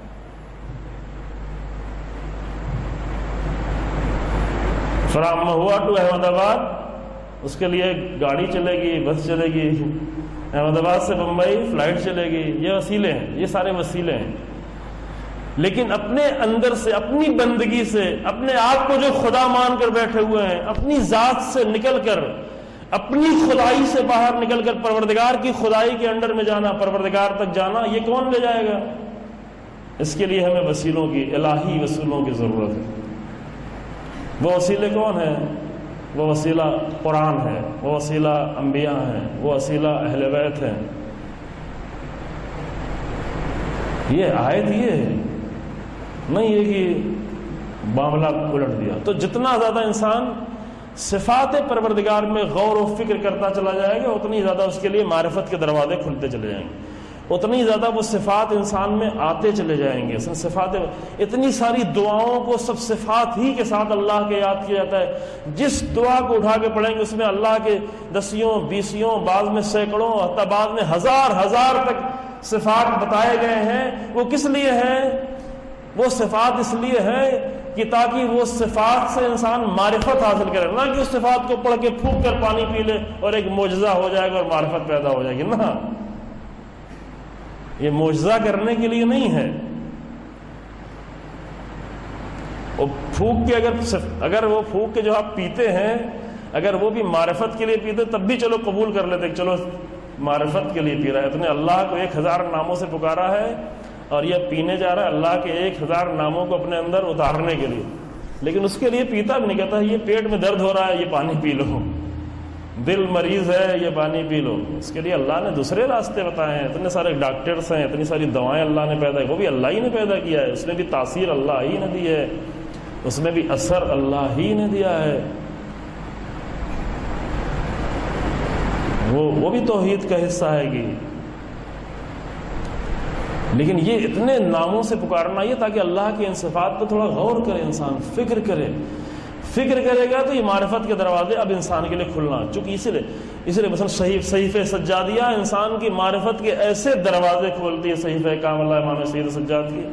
فرام ہوا ٹو احمد آباد، اس کے لیے گاڑی چلے گی، بس چلے گی، احمد آباد سے بمبئی فلائٹ چلے گی، یہ وسیلے ہیں، یہ سارے وسیلے ہیں۔ لیکن اپنے اندر سے، اپنی بندگی سے، اپنے آپ کو جو خدا مان کر بیٹھے ہوئے ہیں، اپنی ذات سے نکل کر، اپنی خدائی سے باہر نکل کر پروردگار کی خدائی کے انڈر میں جانا، پروردگار تک جانا، یہ کون لے جائے گا؟ اس کے لیے ہمیں وسیلوں کی، الہی وسیلوں کی ضرورت ہے۔ وہ وسیلے کون ہیں؟ وہ وسیلہ قرآن ہے، وہ وسیلہ انبیاء ہیں، وہ وسیلہ اہل بیت ہیں. یہ آیت یہ ہے، نہیں یہ کہ معاملہ الٹ دیا. تو جتنا زیادہ انسان صفات پروردگار میں غور و فکر کرتا چلا جائے گا اتنی زیادہ اس کے لیے معرفت کے دروازے کھلتے چلے جائیں گے، اتنی زیادہ وہ صفات انسان میں آتے چلے جائیں گے. صفات اتنی ساری دعاؤں کو سب صفات ہی کے ساتھ اللہ کے یاد کیا جاتا ہے. جس دعا کو اٹھا کے پڑھیں گے اس میں اللہ کے 10 20 بعض میں سینکڑوں حتی بعض میں ہزار تک صفات بتائے گئے ہیں. وہ کس لیے ہیں؟ وہ صفات اس لیے ہے کہ تاکہ وہ صفات سے انسان معرفت حاصل کرے، نہ کہ اس صفات کو پڑھ کے پھونک کر پانی پی لے اور ایک معجزہ ہو جائے گا اور معرفت پیدا ہو جائے گی. نہ، یہ معجزہ کرنے کے لیے نہیں ہے. وہ پھونک کے اگر وہ پھونک کے جو آپ پیتے ہیں اگر وہ بھی معرفت کے لیے پیتے تب بھی چلو قبول کر لیتے، چلو معرفت کے لیے پی رہا ہے. تو نے اللہ کو 1000 ناموں سے پکارا ہے اور یہ پینے جا رہا ہے اللہ کے 1000 ناموں کو اپنے اندر اتارنے کے لیے، لیکن اس کے لیے پیتا بھی نہیں. کہتا ہے یہ پیٹ میں درد ہو رہا ہے یہ پانی پی لو، دل مریض ہے یہ پانی پی لو. اس کے لیے اللہ نے دوسرے راستے بتائے ہیں. اتنے سارے ڈاکٹرس ہیں، اتنی ساری دوائیں اللہ نے پیدا کی، وہ بھی اللہ ہی نے پیدا کیا ہے. اس میں بھی تاثیر اللہ ہی نے دی ہے، اس میں بھی اثر اللہ ہی نے دیا ہے. وہ بھی توحید کا حصہ ہے گی. لیکن یہ اتنے ناموں سے پکارنا یہ تاکہ اللہ کے ان صفات پر تھوڑا غور کرے، انسان فکر کرے گا تو یہ معرفت کے دروازے اب انسان کے لیے کھلنا. چونکہ اسی لیے مثلا صحیفہ سجادیہ انسان کی معرفت کے ایسے دروازے کھولتی ہے، صحیفہ کاملہ امام سید سجاد کی،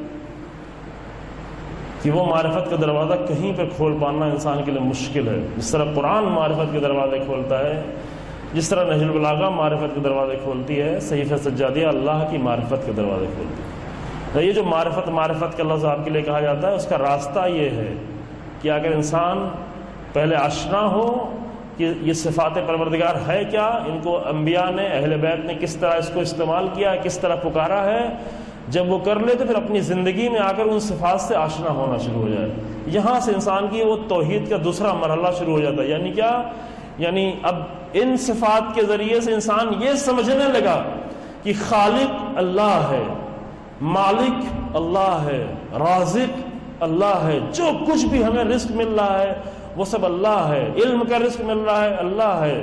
کہ وہ معرفت کا دروازہ کہیں پہ کھول پانا انسان کے لیے مشکل ہے. جس طرح قرآن معرفت کے دروازے کھولتا ہے، جس طرح نہج البلاغہ معرفت کے دروازے کھولتی ہے، صحیفہ سجادیہ اللہ کی معرفت کے دروازے کھولتی ہے. یہ جو معرفت کا لفظ آپ کے لیے کہا جاتا ہے، اس کا راستہ یہ ہے کہ اگر انسان پہلے آشنا ہو کہ یہ صفات پروردگار ہے کیا، ان کو انبیاء نے اہل بیت نے کس طرح اس کو استعمال کیا، کس طرح پکارا ہے، جب وہ کر لے تو پھر اپنی زندگی میں آ کر ان صفات سے آشنا ہونا شروع ہو جائے. یہاں سے انسان کی وہ توحید کا دوسرا مرحلہ شروع ہو جاتا ہے. یعنی کیا؟ یعنی اب ان صفات کے ذریعے سے انسان یہ سمجھنے لگا کہ خالق اللہ ہے، مالک اللہ ہے، رازق اللہ ہے، جو کچھ بھی ہمیں رزق مل رہا ہے وہ سب اللہ ہے، علم کا رزق مل رہا ہے اللہ ہے،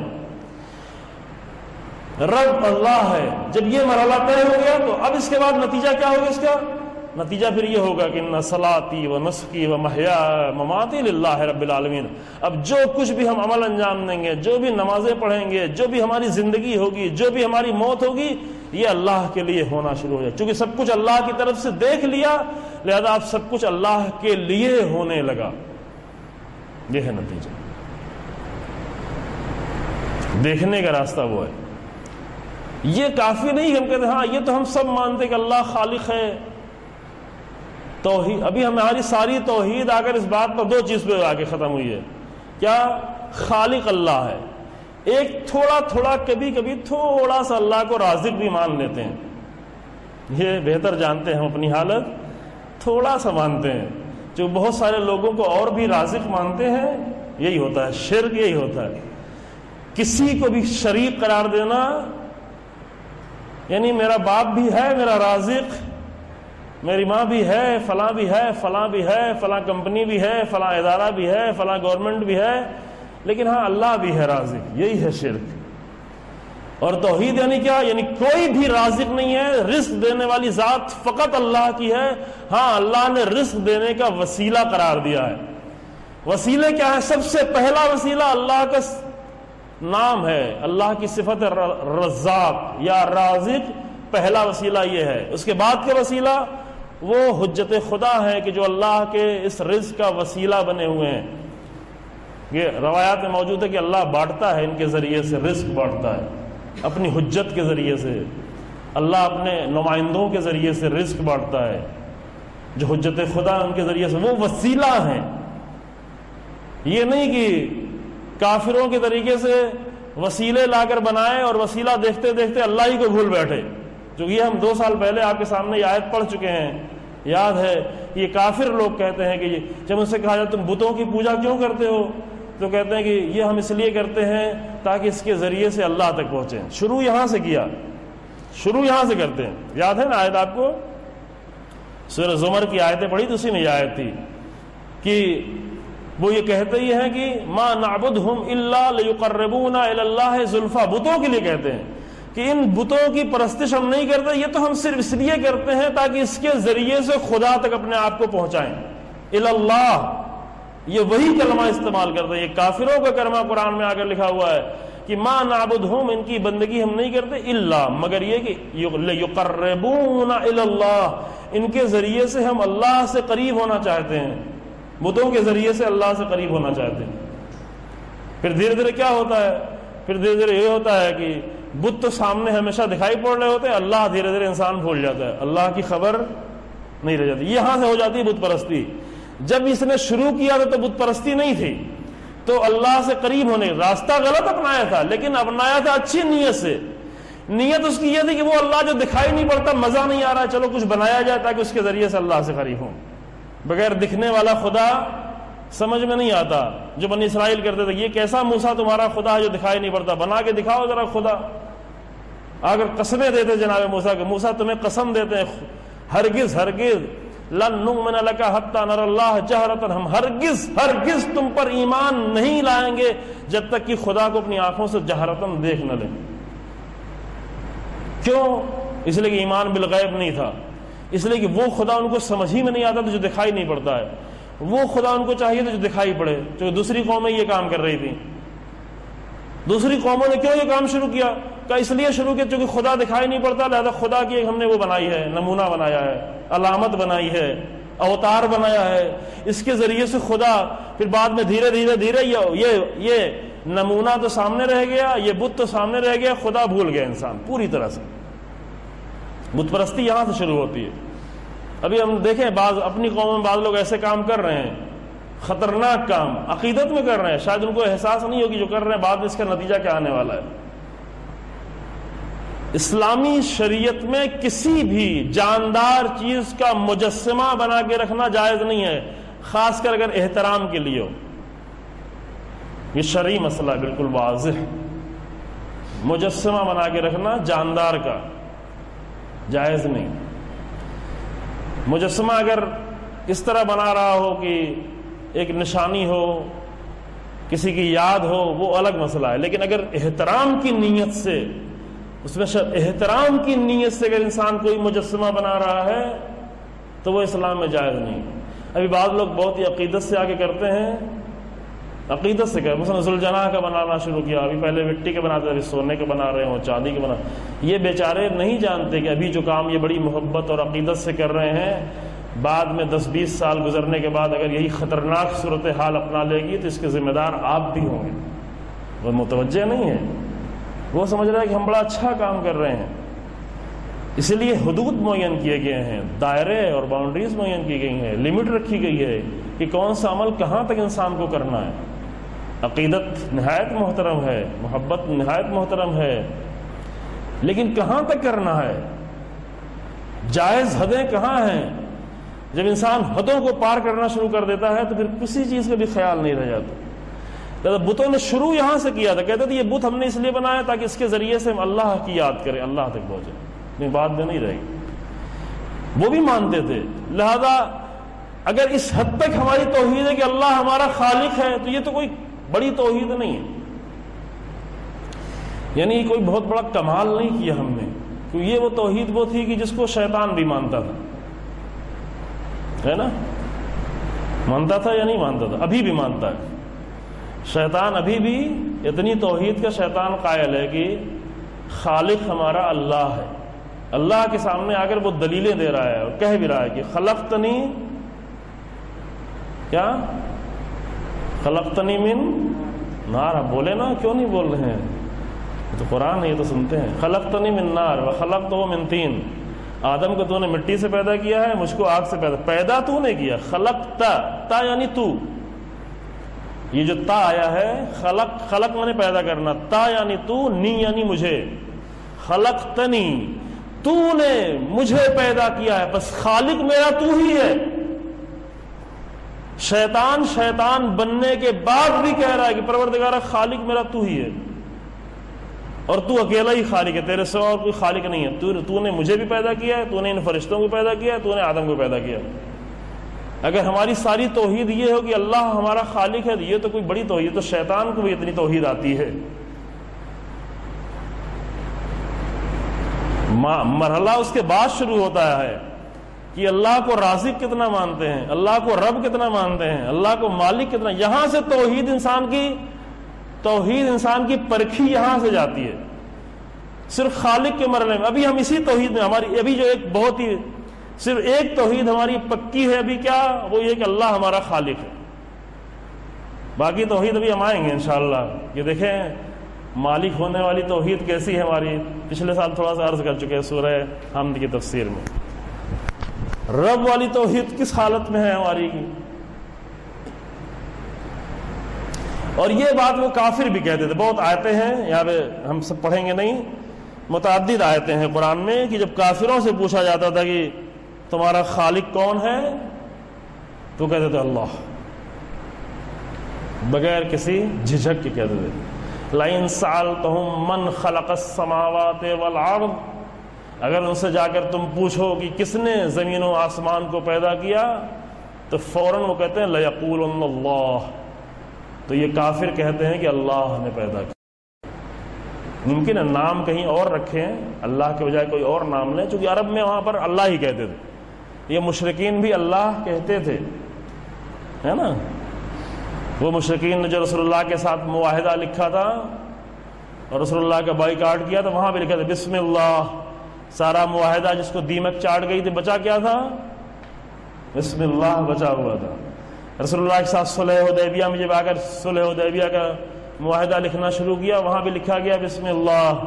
رب اللہ ہے. جب یہ مرحلہ طے ہو گیا تو اب اس کے بعد نتیجہ کیا ہوگا؟ اس کا نتیجہ پھر یہ ہوگا کہ ان صلاتی و نسکی و محیا مماتی للہ رب العالمین. اب جو کچھ بھی ہم عمل انجام دیں گے، جو بھی نمازیں پڑھیں گے، جو بھی ہماری زندگی ہوگی، جو بھی ہماری موت ہوگی، یہ اللہ کے لیے ہونا شروع ہو جائے. چونکہ سب کچھ اللہ کی طرف سے دیکھ لیا، لہذا اب سب کچھ اللہ کے لیے ہونے لگا. یہ ہے نتیجہ. دیکھنے کا راستہ وہ ہے. یہ کافی نہیں کہ ہم کہتے ہیں ہاں یہ تو ہم سب مانتے کہ اللہ خالق ہے. توحید ابھی ہماری ساری توحید آ کر اس بات پر 2 چیز پہ آ کے ختم ہوئی ہے. کیا؟ خالق اللہ ہے. ایک تھوڑا کبھی تھوڑا سا اللہ کو رازق بھی مان لیتے ہیں. یہ بہتر جانتے ہیں ہم اپنی حالت، تھوڑا سا مانتے ہیں. جو بہت سارے لوگوں کو اور بھی رازق مانتے ہیں، یہی ہوتا ہے شرک. یہی ہوتا ہے کسی کو بھی شریک قرار دینا. یعنی میرا باپ بھی ہے میرا رازق، میری ماں بھی ہے، فلاں بھی ہے، فلاں بھی ہے، فلاں کمپنی بھی ہے، فلاں ادارہ بھی ہے، فلاں گورنمنٹ بھی ہے، لیکن ہاں اللہ بھی ہے رازق. یہی ہے شرک. اور توحید یعنی کیا؟ یعنی کوئی بھی رازق نہیں ہے، رزق دینے والی ذات فقط اللہ کی ہے. ہاں اللہ نے رزق دینے کا وسیلہ قرار دیا ہے. وسیلے کیا ہے؟ سب سے پہلا وسیلہ اللہ کا نام ہے، اللہ کی صفت رزاق یا رازق. پہلا وسیلہ یہ ہے. اس کے بعد کا وسیلہ وہ حجت خدا ہے کہ جو اللہ کے اس رزق کا وسیلہ بنے ہوئے ہیں. یہ روایات میں موجود ہے کہ اللہ بانٹتا ہے ان کے ذریعے سے، رزق بانٹتا ہے اپنی حجت کے ذریعے سے. اللہ اپنے نمائندوں کے ذریعے سے رزق بانٹتا ہے. جو حجت خدا ان کے ذریعے سے، وہ وسیلہ ہیں. یہ نہیں کہ کافروں کے طریقے سے وسیلے لا کر بنائے اور وسیلہ دیکھتے دیکھتے اللہ ہی کو بھول بیٹھے. جو یہ ہم 2 سال پہلے آپ کے سامنے یہ آیت پڑھ چکے ہیں، یاد ہے. یہ کافر لوگ کہتے ہیں کہ جب ان سے کہا جائے تم بتوں کی پوجا کیوں کرتے ہو، تو کہتے ہیں کہ یہ ہم اس لیے کرتے ہیں تاکہ اس کے ذریعے سے اللہ تک پہنچیں. شروع یہاں سے کیا، شروع یہاں سے کرتے ہیں. یاد ہے نا آیت آپ کو؟ سورہ زمر کی آیتیں پڑھی تو اسی میں یہ آیت تھی کہ وہ یہ کہتے ہی ہیں کہ ما نعبدہم الا لیقربونا الی اللہ زلفا. بتوں کے لیے کہتے ہیں کہ ان بتوں کی پرستش ہم نہیں کرتے، یہ تو ہم صرف اس لیے کرتے ہیں تاکہ اس کے ذریعے سے خدا تک اپنے آپ کو پہنچائیں. الی اللہ، یہ وہی کلمہ استعمال کرتے ہیں. یہ کافروں کا کلمہ قرآن میں آ کر لکھا ہوا ہے کہ ما نعبدہم، ان کی بندگی ہم نہیں کرتے، الا مگر یہ کہ لیقربونا الی اللہ، ان کے ذریعے سے ہم اللہ سے قریب ہونا چاہتے ہیں. بتوں کے ذریعے سے اللہ سے قریب ہونا چاہتے ہیں. پھر دھیرے دھیرے کیا ہوتا ہے؟ پھر دھیرے دھیرے یہ ہوتا ہے کہ بت تو سامنے ہمیشہ دکھائی پڑ رہے ہوتے ہیں، اللہ دھیرے دھیرے انسان بھول جاتا ہے، اللہ کی خبر نہیں رہ جاتی. یہاں سے ہو جاتی ہے بت پرستی. جب اس نے شروع کیا تھا تو بت پرستی نہیں تھی، تو اللہ سے قریب ہونے راستہ غلط اپنایا تھا، لیکن اپنایا تھا اچھی نیت سے. نیت اس کی یہ تھی کہ وہ اللہ جو دکھائی نہیں پڑتا، مزہ نہیں آ رہا، چلو کچھ بنایا جائے تاکہ اس کے ذریعے سے اللہ سے قریب ہوں. بغیر دکھنے والا خدا سمجھ میں نہیں آتا. جو بنی اسرائیل کرتے تھے، یہ کیسا موسیٰ تمہارا خدا ہے جو دکھائی نہیں پڑتا، بنا کے دکھاؤ ذرا خدا. اگر قسمیں دیتے جناب موسیٰ کہ موسیٰ تمہیں قسم دیتے ہیں ہرگز ہرگز لن نؤمن لک حتی نری اللہ جہرۃ، ہم ہرگز ہرگز تم پر ایمان نہیں لائیں گے جب تک کہ خدا کو اپنی آنکھوں سے جہرتاً دیکھ نہ لیں. کیوں؟ اس لیے کہ ایمان بالغیب نہیں تھا، اس لیے کہ وہ خدا ان کو سمجھ ہی میں نہیں آتا تھا جو دکھائی نہیں پڑتا ہے. وہ خدا ان کو چاہیے تھا جو دکھائی پڑے. جو دوسری قومیں یہ کام کر رہی تھیں. دوسری قوموں نے کیوں یہ کام شروع کیا؟ کہ اس لیے شروع کیا چونکہ خدا دکھائی نہیں پڑتا، لہذا خدا کی ہم نے وہ بنائی ہے، نمونہ بنایا ہے، علامت بنائی ہے، اوتار بنایا ہے، اس کے ذریعے سے خدا. پھر بعد میں دھیرے دھیرے دھیرے یہ نمونہ تو سامنے رہ گیا، یہ بت تو سامنے رہ گیا، خدا بھول گیا انسان پوری طرح سے. بت پرستی یہاں سے شروع ہوتی ہے. ابھی ہم دیکھیں بعض اپنی قوم میں بعض لوگ ایسے کام کر رہے ہیں، خطرناک کام عقیدت میں کر رہے ہیں. شاید ان کو احساس نہیں ہوگی جو کر رہے ہیں بعد میں اس کا نتیجہ کیا آنے والا ہے. اسلامی شریعت میں کسی بھی جاندار چیز کا مجسمہ بنا کے رکھنا جائز نہیں ہے، خاص کر اگر احترام کے لیے ہو. یہ شرعی مسئلہ بالکل واضح. مجسمہ بنا کے رکھنا جاندار کا جائز نہیں. مجسمہ اگر اس طرح بنا رہا ہو کہ ایک نشانی ہو، کسی کی یاد ہو، وہ الگ مسئلہ ہے. لیکن اگر احترام کی نیت سے، اس میں احترام کی نیت سے اگر انسان کوئی مجسمہ بنا رہا ہے تو وہ اسلام میں جائز نہیں. ابھی بعض لوگ بہت ہی عقیدت سے آگے کرتے ہیں، عقیدت سے کرتے، مثلا ذوالجناح کا بنانا شروع کیا. ابھی پہلے مٹی کے بناتے، ابھی سونے کے بنا رہے ہوں، چاندی کے بنا. یہ بیچارے نہیں جانتے کہ ابھی جو کام یہ بڑی محبت اور عقیدت سے کر رہے ہیں، بعد میں 10-20 سال گزرنے کے بعد اگر یہی خطرناک صورتحال اپنا لے گی تو اس کے ذمہ دار آپ بھی ہوں گے. وہ متوجہ نہیں ہے، وہ سمجھ رہا ہے کہ ہم بڑا اچھا کام کر رہے ہیں. اسی لیے حدود معین کیے گئے ہیں، دائرے اور باؤنڈریز معین کی گئی ہیں، لمٹ رکھی گئی ہے کہ کون سا عمل کہاں تک انسان کو کرنا ہے. عقیدت نہایت محترم ہے، محبت نہایت محترم ہے، لیکن کہاں تک کرنا ہے؟ جائز حدیں کہاں ہیں؟ جب انسان حدوں کو پار کرنا شروع کر دیتا ہے تو پھر کسی چیز کا بھی خیال نہیں رہ جاتا. بتوں نے شروع یہاں سے کیا تھا، کہتے تھے یہ بت ہم نے اس لیے بنایا تاکہ اس کے ذریعے سے ہم اللہ کی یاد کریں، اللہ تک پہنچے. لیکن بعد میں نہیں رہے گی. وہ بھی مانتے تھے. لہذا اگر اس حد تک ہماری توحید ہے کہ اللہ ہمارا خالق ہے تو یہ تو کوئی بڑی توحید نہیں ہے، یعنی کوئی بہت بڑا کمال نہیں کیا ہم نے. کیونکہ یہ وہ توحید وہ تھی کہ جس کو شیطان بھی مانتا تھا، ہے نا؟ مانتا تھا یا نہیں مانتا تھا؟ ابھی بھی مانتا ہے شیطان. ابھی بھی اتنی توحید کا شیطان قائل ہے کہ خالق ہمارا اللہ ہے. اللہ کے سامنے آ کر وہ دلیلیں دے رہا ہے اور کہہ بھی رہا ہے کہ خلقتنی، کیا خلقتنی من نار. بولے نا، کیوں نہیں بول رہے ہیں؟ تو قرآن ہے، یہ تو سنتے ہیں. خلقتنی من نار وخلقتہ من طین. آدم کو تو نے مٹی سے پیدا کیا ہے، مجھ کو آگ سے پیدا تو نے کیا. خلقتا، تا یعنی تو. یہ جو تا آیا ہے، خلق میں نے پیدا کرنا، تا یعنی تو، نی یعنی مجھے. خلقتنی، تو نے مجھے پیدا کیا ہے، بس خالق میرا تو ہی ہے. شیطان بننے کے بعد بھی کہہ رہا ہے کہ پروردگار خالق میرا تو ہی ہے، اور تو اکیلا ہی خالق ہے، تیرے سوا اور کوئی خالق نہیں ہے، تو نے مجھے بھی پیدا کیا ہے، تو نے ان فرشتوں کو پیدا کیا ہے، تو نے آدم کو پیدا کیا۔ اگر ہماری ساری توحید یہ ہو کہ اللہ ہمارا خالق ہے، تو یہ تو کوئی بڑی توحید، تو شیطان کو بھی اتنی توحید آتی ہے۔ مرحلہ اس کے بعد شروع ہوتا ہے کہ اللہ کو رازق کتنا مانتے ہیں، اللہ کو رب کتنا مانتے ہیں، اللہ کو مالک کتنا۔ یہاں سے توحید انسان کی پرکھی یہاں سے جاتی ہے، صرف خالق کے مرحلے میں۔ ابھی ہم اسی توحید میں، ہماری ابھی جو ایک بہت ہی صرف ایک توحید ہماری پکی ہے ابھی، کیا؟ وہ یہ کہ اللہ ہمارا خالق ہے۔ باقی توحید ابھی ہم آئیں گے انشاءاللہ۔ یہ دیکھیں مالک ہونے والی توحید کیسی ہے ہماری، پچھلے سال تھوڑا سا عرض کر چکے ہیں سورہ حمد کی تفسیر میں۔ رب والی توحید کس حالت میں ہے ہماری کی؟ اور یہ بات وہ کافر بھی کہتے تھے۔ بہت آیتیں ہیں یہاں پہ، ہم سب پڑھیں گے نہیں، متعدد آیتیں ہیں قرآن میں کہ جب کافروں سے پوچھا جاتا تھا کہ تمہارا خالق کون ہے، تو کہتے تھے اللہ، بغیر کسی جھجک کے کہتے تھے۔ لَئِن سَأَلْتَهُم مَّن خَلَقَ السَّمَاوَاتِ وَالْأَرْضَ، اگر ان سے جا کر تم پوچھو کہ کس نے زمین و آسمان کو پیدا کیا، تو فوراً وہ کہتے ہیں لَيَقُولُنَّ اللَّهُ، تو یہ کافر کہتے ہیں کہ اللہ نے پیدا کیا۔ ممکن ہے نام کہیں اور رکھیں، اللہ کے بجائے کوئی اور نام لیں، چونکہ عرب میں وہاں پر اللہ ہی کہتے تھے۔ یہ مشرکین بھی اللہ کہتے تھے، ہے نا؟ وہ مشرکین نے جو رسول اللہ کے ساتھ معاہدہ لکھا تھا اور رسول اللہ کا بائیکاٹ کیا، تو وہاں بھی لکھا تھا بسم اللہ۔ سارا معاہدہ جس کو دیمک چاٹ گئی تھی، بچا کیا تھا؟ بسم اللہ بچا ہوا تھا۔ رسول اللہ کے ساتھ صلح حدیبیہ میں جب آ کر صلح حدیبیہ کا معاہدہ لکھنا شروع کیا، وہاں بھی لکھا گیا بسم اللہ۔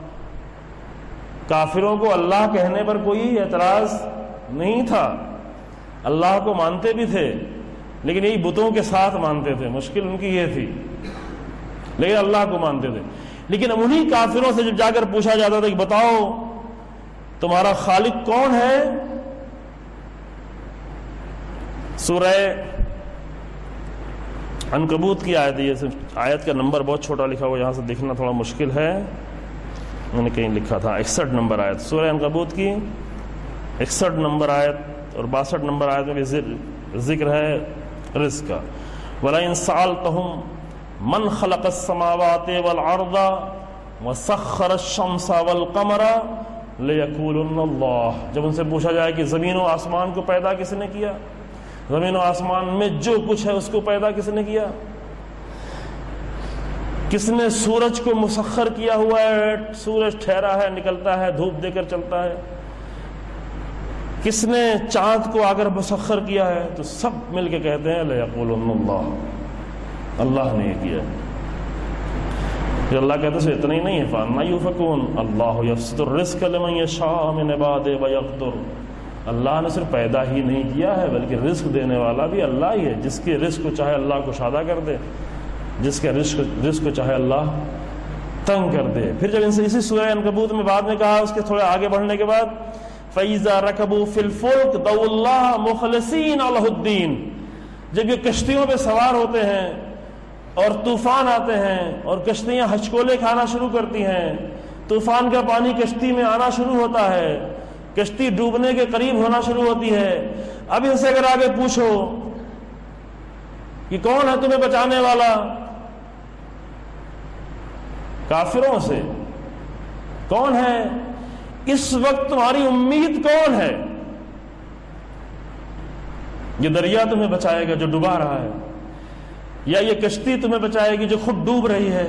کافروں کو اللہ کہنے پر کوئی اعتراض نہیں تھا، اللہ کو مانتے بھی تھے، لیکن یہی بتوں کے ساتھ مانتے تھے، مشکل ان کی یہ تھی، لیکن اللہ کو مانتے تھے۔ لیکن انہی کافروں سے جب جا کر پوچھا جاتا تھا کہ بتاؤ تمہارا خالق کون ہے، سورہ عنکبوت کی آیت، یہ آیت کا نمبر بہت چھوٹا لکھا ہوا، یہاں سے دیکھنا تھوڑا مشکل ہے، میں نے کہیں لکھا تھا 61 نمبر آیت، سورہ عنکبوت کی 61 نمبر آیت اور 62 نمبر آیت میں بھی ذکر ہے رزق کا۔ وَلَئِن سَأَلْتَهُم مَّن خَلَقَ السَّمَاوَاتِ وَالْأَرْضَ وَسَخَّرَ الشَّمْسَ وَالْقَمَرَ لَيَقُولُنَّ اللَّهُ، جب ان سے پوچھا جائے کہ زمین و آسمان کو پیدا کس نے کیا، زمین و آسمان میں جو کچھ ہے اس کو پیدا کس نے کیا، کس نے سورج کو مسخر کیا ہوا ہے، سورج ٹھہرا ہے، نکلتا ہے، دھوپ دے کر چلتا ہے، کس نے چاند کو آ کر مسخر کیا ہے، تو سب مل کے کہتے ہیں لَيَقُولُنَّ اللَّهُ، اللہ نے یہ کیا۔ پھر اللہ کہتے ہیں اتنا ہی نہیں ہے، فَأَنَّىٰ يُؤْفَكُونَ اللَّهُ يَبْسُطُ الرِّزْقَ لِمَن يَشَاءُ مِنْ عِبَادِهِ وَيَقْدِرُ، اللہ نے صرف پیدا ہی نہیں کیا ہے بلکہ رزق دینے والا بھی اللہ ہی ہے، جس کے رزق کو چاہے اللہ کشادہ کر دے، جس کے رزق کو چاہے اللہ تنگ کر دے۔ پھر جب ان سے اسی سورہ عنکبوت میں بعد میں کہا، اس کے تھوڑے آگے بڑھنے کے بعد فَإِذَا رَكَبُوا فِي الْفُلْكِ دَعُوا اللَّهَ مُخْلِصِينَ لَهُ الدِّينَ، جب یہ کشتیوں پہ سوار ہوتے ہیں اور طوفان آتے ہیں اور کشتیاں ہچکولے کھانا شروع کرتی ہیں، طوفان کا پانی کشتی میں آنا شروع ہوتا ہے، کشتی ڈوبنے کے قریب ہونا شروع ہوتی ہے، اب ان سے اگر آگے پوچھو کہ کون ہے تمہیں بچانے والا، کافروں سے کون ہے اس وقت تمہاری امید، کون ہے؟ یہ دریا تمہیں بچائے گا جو ڈوبا رہا ہے، یا یہ کشتی تمہیں بچائے گی جو خود ڈوب رہی ہے،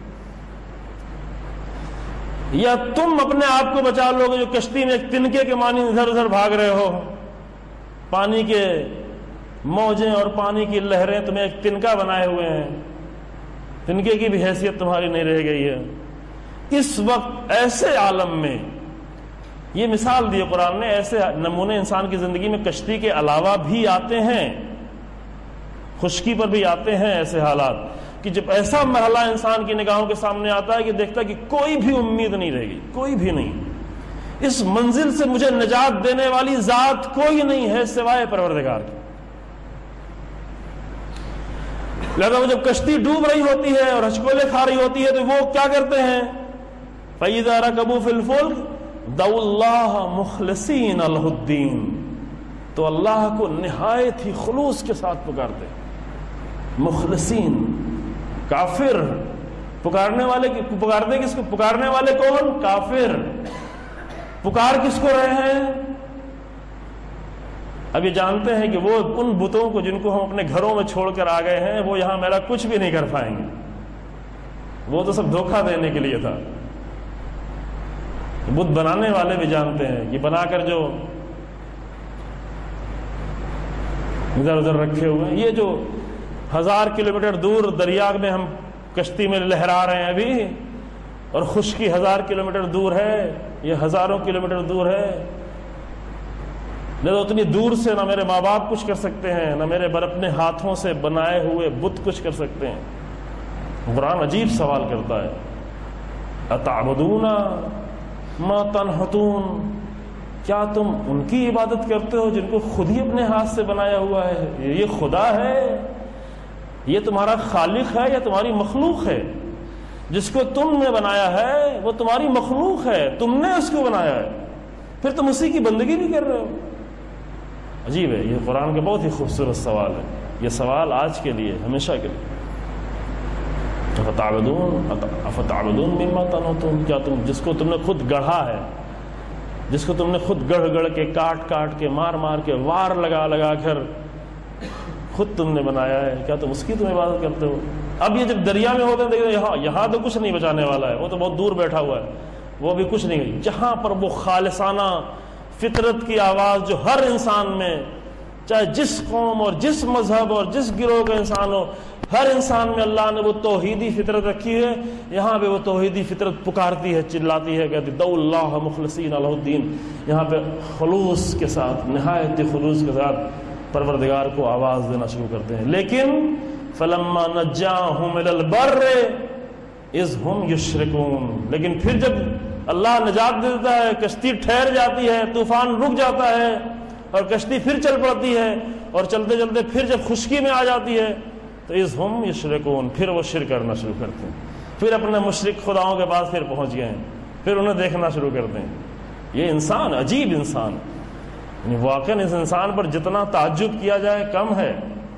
یا تم اپنے آپ کو بچا لو گے جو کشتی میں ایک تنکے کے مانی ادھر ادھر بھاگ رہے ہو، پانی کے موجیں اور پانی کی لہریں تمہیں ایک تنکا بنائے ہوئے ہیں، تنکے کی بھی حیثیت تمہاری نہیں رہ گئی ہے۔ اس وقت ایسے عالم میں، یہ مثال دی قرآن نے، ایسے نمونے انسان کی زندگی میں کشتی کے علاوہ بھی آتے ہیں، خشکی پر بھی آتے ہیں ایسے حالات کہ جب ایسا مرحلہ انسان کی نگاہوں کے سامنے آتا ہے کہ دیکھتا ہے کہ کوئی بھی امید نہیں رہے گی، کوئی بھی نہیں، اس منزل سے مجھے نجات دینے والی ذات کوئی نہیں ہے سوائے پروردگار کی، لہذا وہ جب کشتی ڈوب رہی ہوتی ہے اور ہچکولے کھا رہی ہوتی ہے تو وہ کیا کرتے ہیں؟ فَإِذَا رَكَبُوا فِي الْفُلْكِ دَعُوا اللَّهَ مُخْلِصِينَ لَهُ الدِّينَ، تو اللہ کو نہایت ہی خلوص کے ساتھ پکارتے ہیں۔ مخلصین، کافر پکارنے والے، پکارتے کس کو؟ پکارنے والے کون؟ کافر۔ پکار کس کو رہے ہیں؟ اب یہ جانتے ہیں کہ وہ ان بتوں کو جن کو ہم اپنے گھروں میں چھوڑ کر آ گئے ہیں وہ یہاں میرا کچھ بھی نہیں کر پائیں گے، وہ تو سب دھوکہ دینے کے لیے تھا۔ بت بنانے والے بھی جانتے ہیں کہ بنا کر جو ادھر ادھر رکھے ہوئے ہیں، یہ جو 1000 کلومیٹر دور دریا میں ہم کشتی میں لہرا رہے ہیں ابھی، اور خشکی 1000 کلومیٹر دور ہے، یہ ہزاروں کلومیٹر دور ہے، نہیں تو اتنی دور سے نہ میرے ماں باپ کچھ کر سکتے ہیں، نہ میرے اپنے ہاتھوں سے بنائے ہوئے بت کچھ کر سکتے ہیں۔ قرآن عجیب سوال کرتا ہے، اتعبدون ما تنحتون، کیا تم ان کی عبادت کرتے ہو جن کو خود ہی اپنے ہاتھ سے بنایا ہوا ہے؟ یہ خدا ہے، یہ تمہارا خالق ہے یا تمہاری مخلوق ہے؟ جس کو تم نے بنایا ہے وہ تمہاری مخلوق ہے، تم نے اس کو بنایا ہے، پھر تم اسی کی بندگی بھی کر رہے ہو۔ عجیب ہے، یہ قرآن کا بہت ہی خوبصورت سوال ہے، یہ سوال آج کے لیے، ہمیشہ کے لیے۔ افتعبدون مما تنحتون، کیا تم جس کو تم نے خود گڑھا ہے، جس کو تم نے خود گڑھ گڑھ کے کاٹ کاٹ کے مار مار کے وار لگا لگا کر خود تم نے بنایا ہے، کیا تم اس کی تم عبادت کرتے ہو؟ اب یہ جب دریا میں ہوتے ہیں دیکھتے یہاں تو کچھ نہیں بچانے والا ہے، وہ تو بہت دور بیٹھا ہوا ہے، وہ بھی کچھ نہیں، جہاں پر وہ خالصانہ فطرت کی آواز جو ہر انسان میں، چاہے جس قوم اور جس مذہب اور جس گروہ کا انسان ہو، ہر انسان میں اللہ نے وہ توحیدی فطرت رکھی ہے، یہاں پہ وہ توحیدی فطرت پکارتی ہے، چلاتی ہے، کہتی دعوا اللہ مخلصین لہ الدین، یہاں پہ خلوص کے ساتھ، نہایت خلوص کے ساتھ پروردگار کو آواز دینا شروع کرتے ہیں۔ لیکن فلما نجاہم الی البر اذ ہم یشرکون، لیکن پھر جب اللہ نجات دیتا ہے، کشتی ٹھہر جاتی ہے، طوفان رک جاتا ہے اور کشتی پھر چل پڑتی ہے، اور چلتے چلتے پھر جب خشکی میں آ جاتی ہے تو اذ ہم یشرکون، پھر وہ شرک کرنا شروع کرتے ہیں، پھر اپنے مشرک خداؤں کے پاس پھر پہنچ گئے ہیں، پھر انہیں دیکھنا شروع کرتے ہیں۔ یہ انسان عجیب انسان، یعنی واقعاً اس انسان پر جتنا تعجب کیا جائے کم ہے۔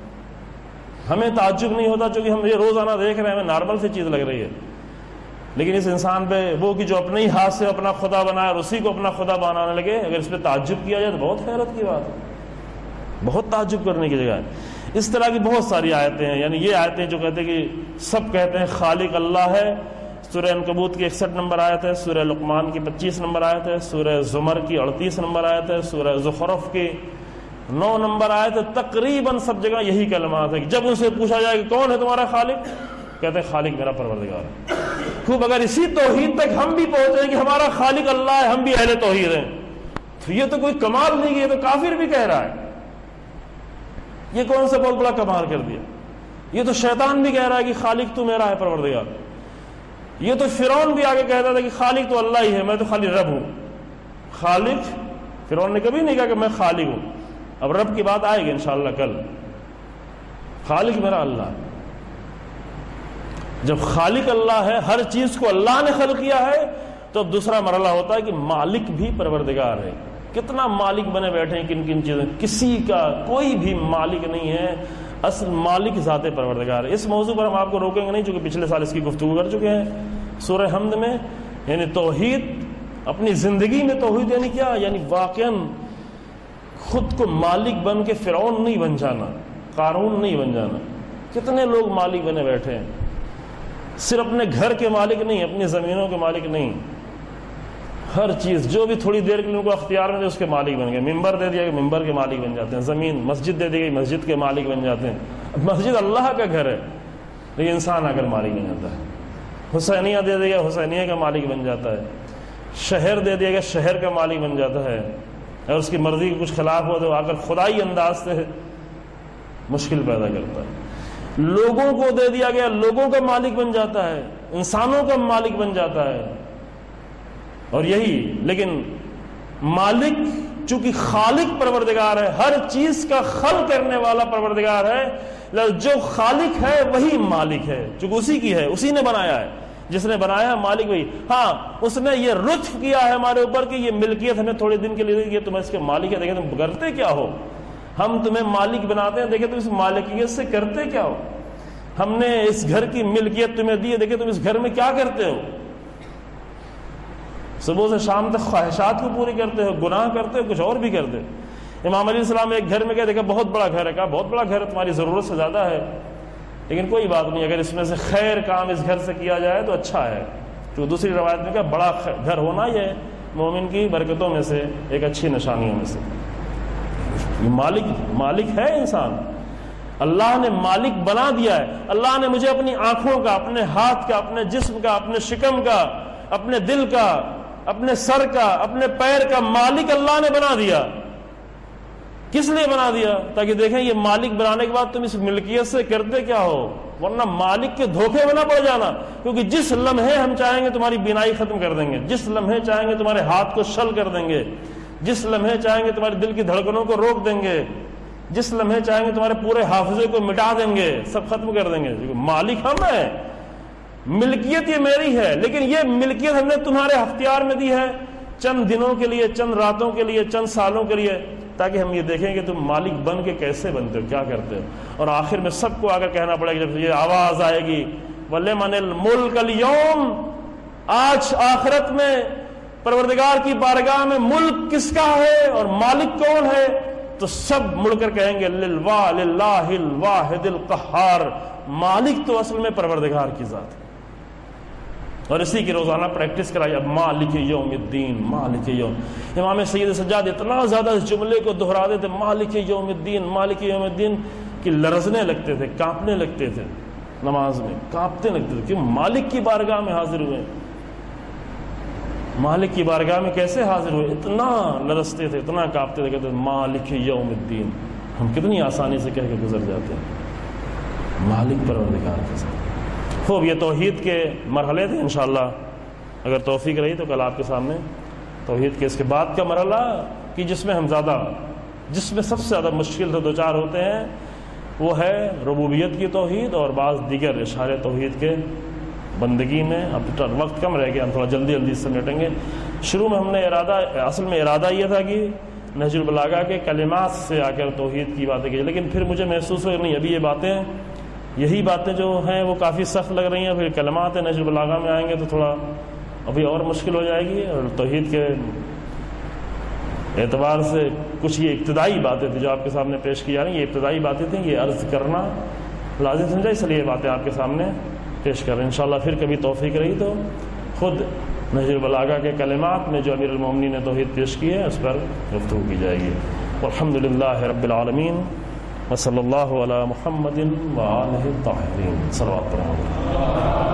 ہمیں تعجب نہیں ہوتا چونکہ ہم یہ روزانہ دیکھ رہے ہیں، ہمیں نارمل سی چیز لگ رہی ہے، لیکن اس انسان پہ وہ کہ جو اپنے ہی ہاتھ سے اپنا خدا بنایا اور اسی کو اپنا خدا بنانے لگے، اگر اس پہ تعجب کیا جائے تو بہت حیرت کی بات ہے، بہت تعجب کرنے کی جگہ ہے۔ اس طرح کی بہت ساری آیتیں ہیں، یعنی یہ آیتیں جو کہتے ہیں کہ سب کہتے ہیں خالق اللہ ہے، سورہ عنکبوت کی 61 نمبر آیت ہے، سورہ لقمان کی 25 نمبر آیت ہے، سورہ زمر کی 38 نمبر آیت ہے، سورہ زخرف کی 9 نمبر آیت ہے، تقریباً سب جگہ یہی کلمات ہے کہ جب ان سے پوچھا جائے کہ کون ہے تمہارا خالق، کہتے ہیں خالق میرا پروردگار ہے۔ خوب، اگر اسی توحید تک ہم بھی پہنچے کہ ہمارا خالق اللہ ہے، ہم بھی اہل توحید ہیں، تو یہ تو کوئی کمال نہیں، یہ تو کافر بھی کہہ رہا ہے، یہ کون سا بہت بڑا کمال کر دیا۔ یہ تو شیطان بھی کہہ رہا ہے کہ خالق تو میرا ہے پروردگار، یہ تو فرعون بھی آگے کہتا تھا کہ خالق تو اللہ ہی ہے، میں تو خالی رب ہوں۔ خالق، فرعون نے کبھی نہیں کہا کہ میں خالق ہوں، اب رب کی بات آئے گی انشاءاللہ کل۔ خالق میرا اللہ ہے، جب خالق اللہ ہے، ہر چیز کو اللہ نے خلق کیا ہے، تو اب دوسرا مرحلہ ہوتا ہے کہ مالک بھی پروردگار ہے۔ کتنا مالک بنے بیٹھے ہیں کن کن چیزیں، کسی کا کوئی بھی مالک نہیں ہے، اصل مالک ذات پروردگار ہے۔ اس موضوع پر ہم آپ کو روکیں گے نہیں چونکہ پچھلے سال اس کی گفتگو کر چکے ہیں سورہ حمد میں، یعنی توحید، اپنی زندگی میں توحید یعنی کیا، یعنی واقعاً خود کو مالک بن کے فرعون نہیں بن جانا، قارون نہیں بن جانا۔ کتنے لوگ مالک بنے بیٹھے ہیں، صرف اپنے گھر کے مالک نہیں، اپنی زمینوں کے مالک نہیں، ہر چیز جو بھی تھوڑی دیر کے لیے ان کو اختیار میں دے اس کے مالک بن گئے۔ ممبر دے دیا کہ ممبر کے مالک بن جاتے ہیں، زمین مسجد دے دی گئی مسجد کے مالک بن جاتے ہیں۔ مسجد اللہ کا گھر ہے لیکن انسان آ کر مالک بن جاتا ہے۔ حسینیہ دے دیا گیا، حسینیہ کا مالک بن جاتا ہے۔ شہر دے دیا گیا، شہر کا مالک بن جاتا ہے، اور اس کی مرضی کے کچھ خلاف ہو تو آ کر خدائی انداز سے مشکل پیدا کرتا ہے۔ لوگوں کو دے دیا گیا، لوگوں کا مالک بن جاتا ہے، انسانوں کا مالک بن جاتا ہے۔ اور یہی، لیکن مالک چونکہ خالق پروردگار ہے، ہر چیز کا خلق کرنے والا پروردگار ہے، جو خالق ہے وہی مالک ہے، چونکہ اسی کی ہے، اسی نے بنایا ہے، جس نے بنایا ہے مالک وہی۔ ہاں اس نے یہ لطف کیا ہے ہمارے اوپر کہ یہ ملکیت ہمیں تھوڑے دن کے لیے دی، تم اس کے مالک ہے، دیکھیں تم کرتے کیا ہو، ہم تمہیں مالک بناتے ہیں، دیکھیں تم اس مالکیت سے کرتے کیا ہو، ہم نے اس گھر کی ملکیت تمہیں دی ہے، دیکھیں تم اس گھر میں کیا کرتے ہو، صبح سے شام تک خواہشات کو پوری کرتے ہو، گناہ کرتے ہو، کچھ اور بھی کرتے ہو۔ امام علیہ السلام ایک گھر میں گئے، دیکھا بہت بڑا گھر ہے، کہا بہت بڑا گھر ہے، تمہاری ضرورت سے زیادہ ہے، لیکن کوئی بات نہیں، اگر اس میں سے خیر کام اس گھر سے کیا جائے تو اچھا ہے۔ تو دوسری روایت میں کہا بڑا گھر ہونا یہ مومن کی برکتوں میں سے ایک اچھی نشانیوں میں سے۔ مالک ہے انسان، اللہ نے مالک بنا دیا ہے۔ اللہ نے مجھے اپنی آنکھوں کا، اپنے ہاتھ کا، اپنے جسم کا، اپنے شکم کا، اپنے دل کا، اپنے سر کا، اپنے پیر کا مالک اللہ نے بنا دیا۔ کس لیے بنا دیا؟ تاکہ دیکھیں یہ مالک بنانے کے بعد تم اس ملکیت سے کرتے کیا ہو، ورنہ مالک کے دھوکے میں نہ پڑ جانا، کیونکہ جس لمحے ہم چاہیں گے تمہاری بینائی ختم کر دیں گے، جس لمحے چاہیں گے تمہارے ہاتھ کو شل کر دیں گے، جس لمحے چاہیں گے تمہارے دل کی دھڑکنوں کو روک دیں گے، جس لمحے چاہیں گے تمہارے پورے حافظے کو مٹا دیں گے، سب ختم کر دیں گے۔ مالک ہم ہیں، ملکیت یہ میری ہے، لیکن یہ ملکیت ہم نے تمہارے اختیار میں دی ہے چند دنوں کے لیے، چند راتوں کے لیے، چند سالوں کے لیے، تاکہ ہم یہ دیکھیں کہ تم مالک بن کے کیسے بنتے ہو، کیا کرتے ہو۔ اور آخر میں سب کو آگر کہنا پڑے گا، جب یہ آواز آئے گی وَلِمَنِ الْمُلْكَ الْيَوْمَ، آج آخرت میں پروردگار کی بارگاہ میں ملک کس کا ہے اور مالک کون ہے، تو سب مڑ کر کہیں گے للہ الواحد القہار، مالک تو اصل میں پروردگار کی ذات ہے۔ اور اسی کی روزانہ پریکٹس کرائی۔ اب مالک یوم الدین، مالک یوم، امام سید سجاد اتنا زیادہ اس جملے کو دہراتے تھے، مالک یوم الدین، مالک یوم الدین، کہ لرزنے لگتے تھے، کانپنے لگتے تھے، نماز میں کانپتے لگتے تھے کہ مالک کی بارگاہ میں حاضر ہوئے، مالک کی بارگاہ میں کیسے حاضر ہوئے، اتنا لرزتے تھے، اتنا کانپتے تھے، کہتے مالک یوم الدین۔ ہم کتنی آسانی سے کہہ کے گزر جاتے ہیں، مالک پروردگار کے ساتھ۔ خوب، یہ توحید کے مرحلے تھے، انشاءاللہ اگر توفیق رہی تو کل آپ کے سامنے توحید کے اس کے بعد کا مرحلہ کہ جس میں سب سے زیادہ مشکل سے دوچار ہوتے ہیں وہ ہے ربوبیت کی توحید اور بعض دیگر اشارے توحید کے بندگی میں۔ اب وقت کم رہ گیا، ہم تھوڑا جلدی اس سے نپٹیں گے۔ شروع میں ہم نے اصل میں ارادہ یہ تھا کہ نہج البلاغہ کے کلمات سے آ کر توحید کی باتیں کی، لیکن پھر مجھے محسوس ہو نہیں، ابھی یہی باتیں جو ہیں وہ کافی سخت لگ رہی ہیں، پھر کلمات نہج البلاغہ میں آئیں گے تو تھوڑا ابھی اور مشکل ہو جائے گی۔ اور توحید کے اعتبار سے کچھ یہ ابتدائی باتیں تھیں جو آپ کے سامنے پیش کی جا رہی ہیں، یہ ابتدائی باتیں تھیں، یہ عرض کرنا لازم سمجھا، اس لیے یہ باتیں آپ کے سامنے پیش کر رہے ہیں۔ انشاءاللہ پھر کبھی توفیق رہی تو خود نہج البلاغہ کے کلمات میں جو امیر المومنین نے توحید پیش کی ہے اس پر گفتگو کی جائے گی۔ والحمدللہ رب العالمین، وصلی اللہ علی محمد وآلہ الطاہرین، صلوات اللہ۔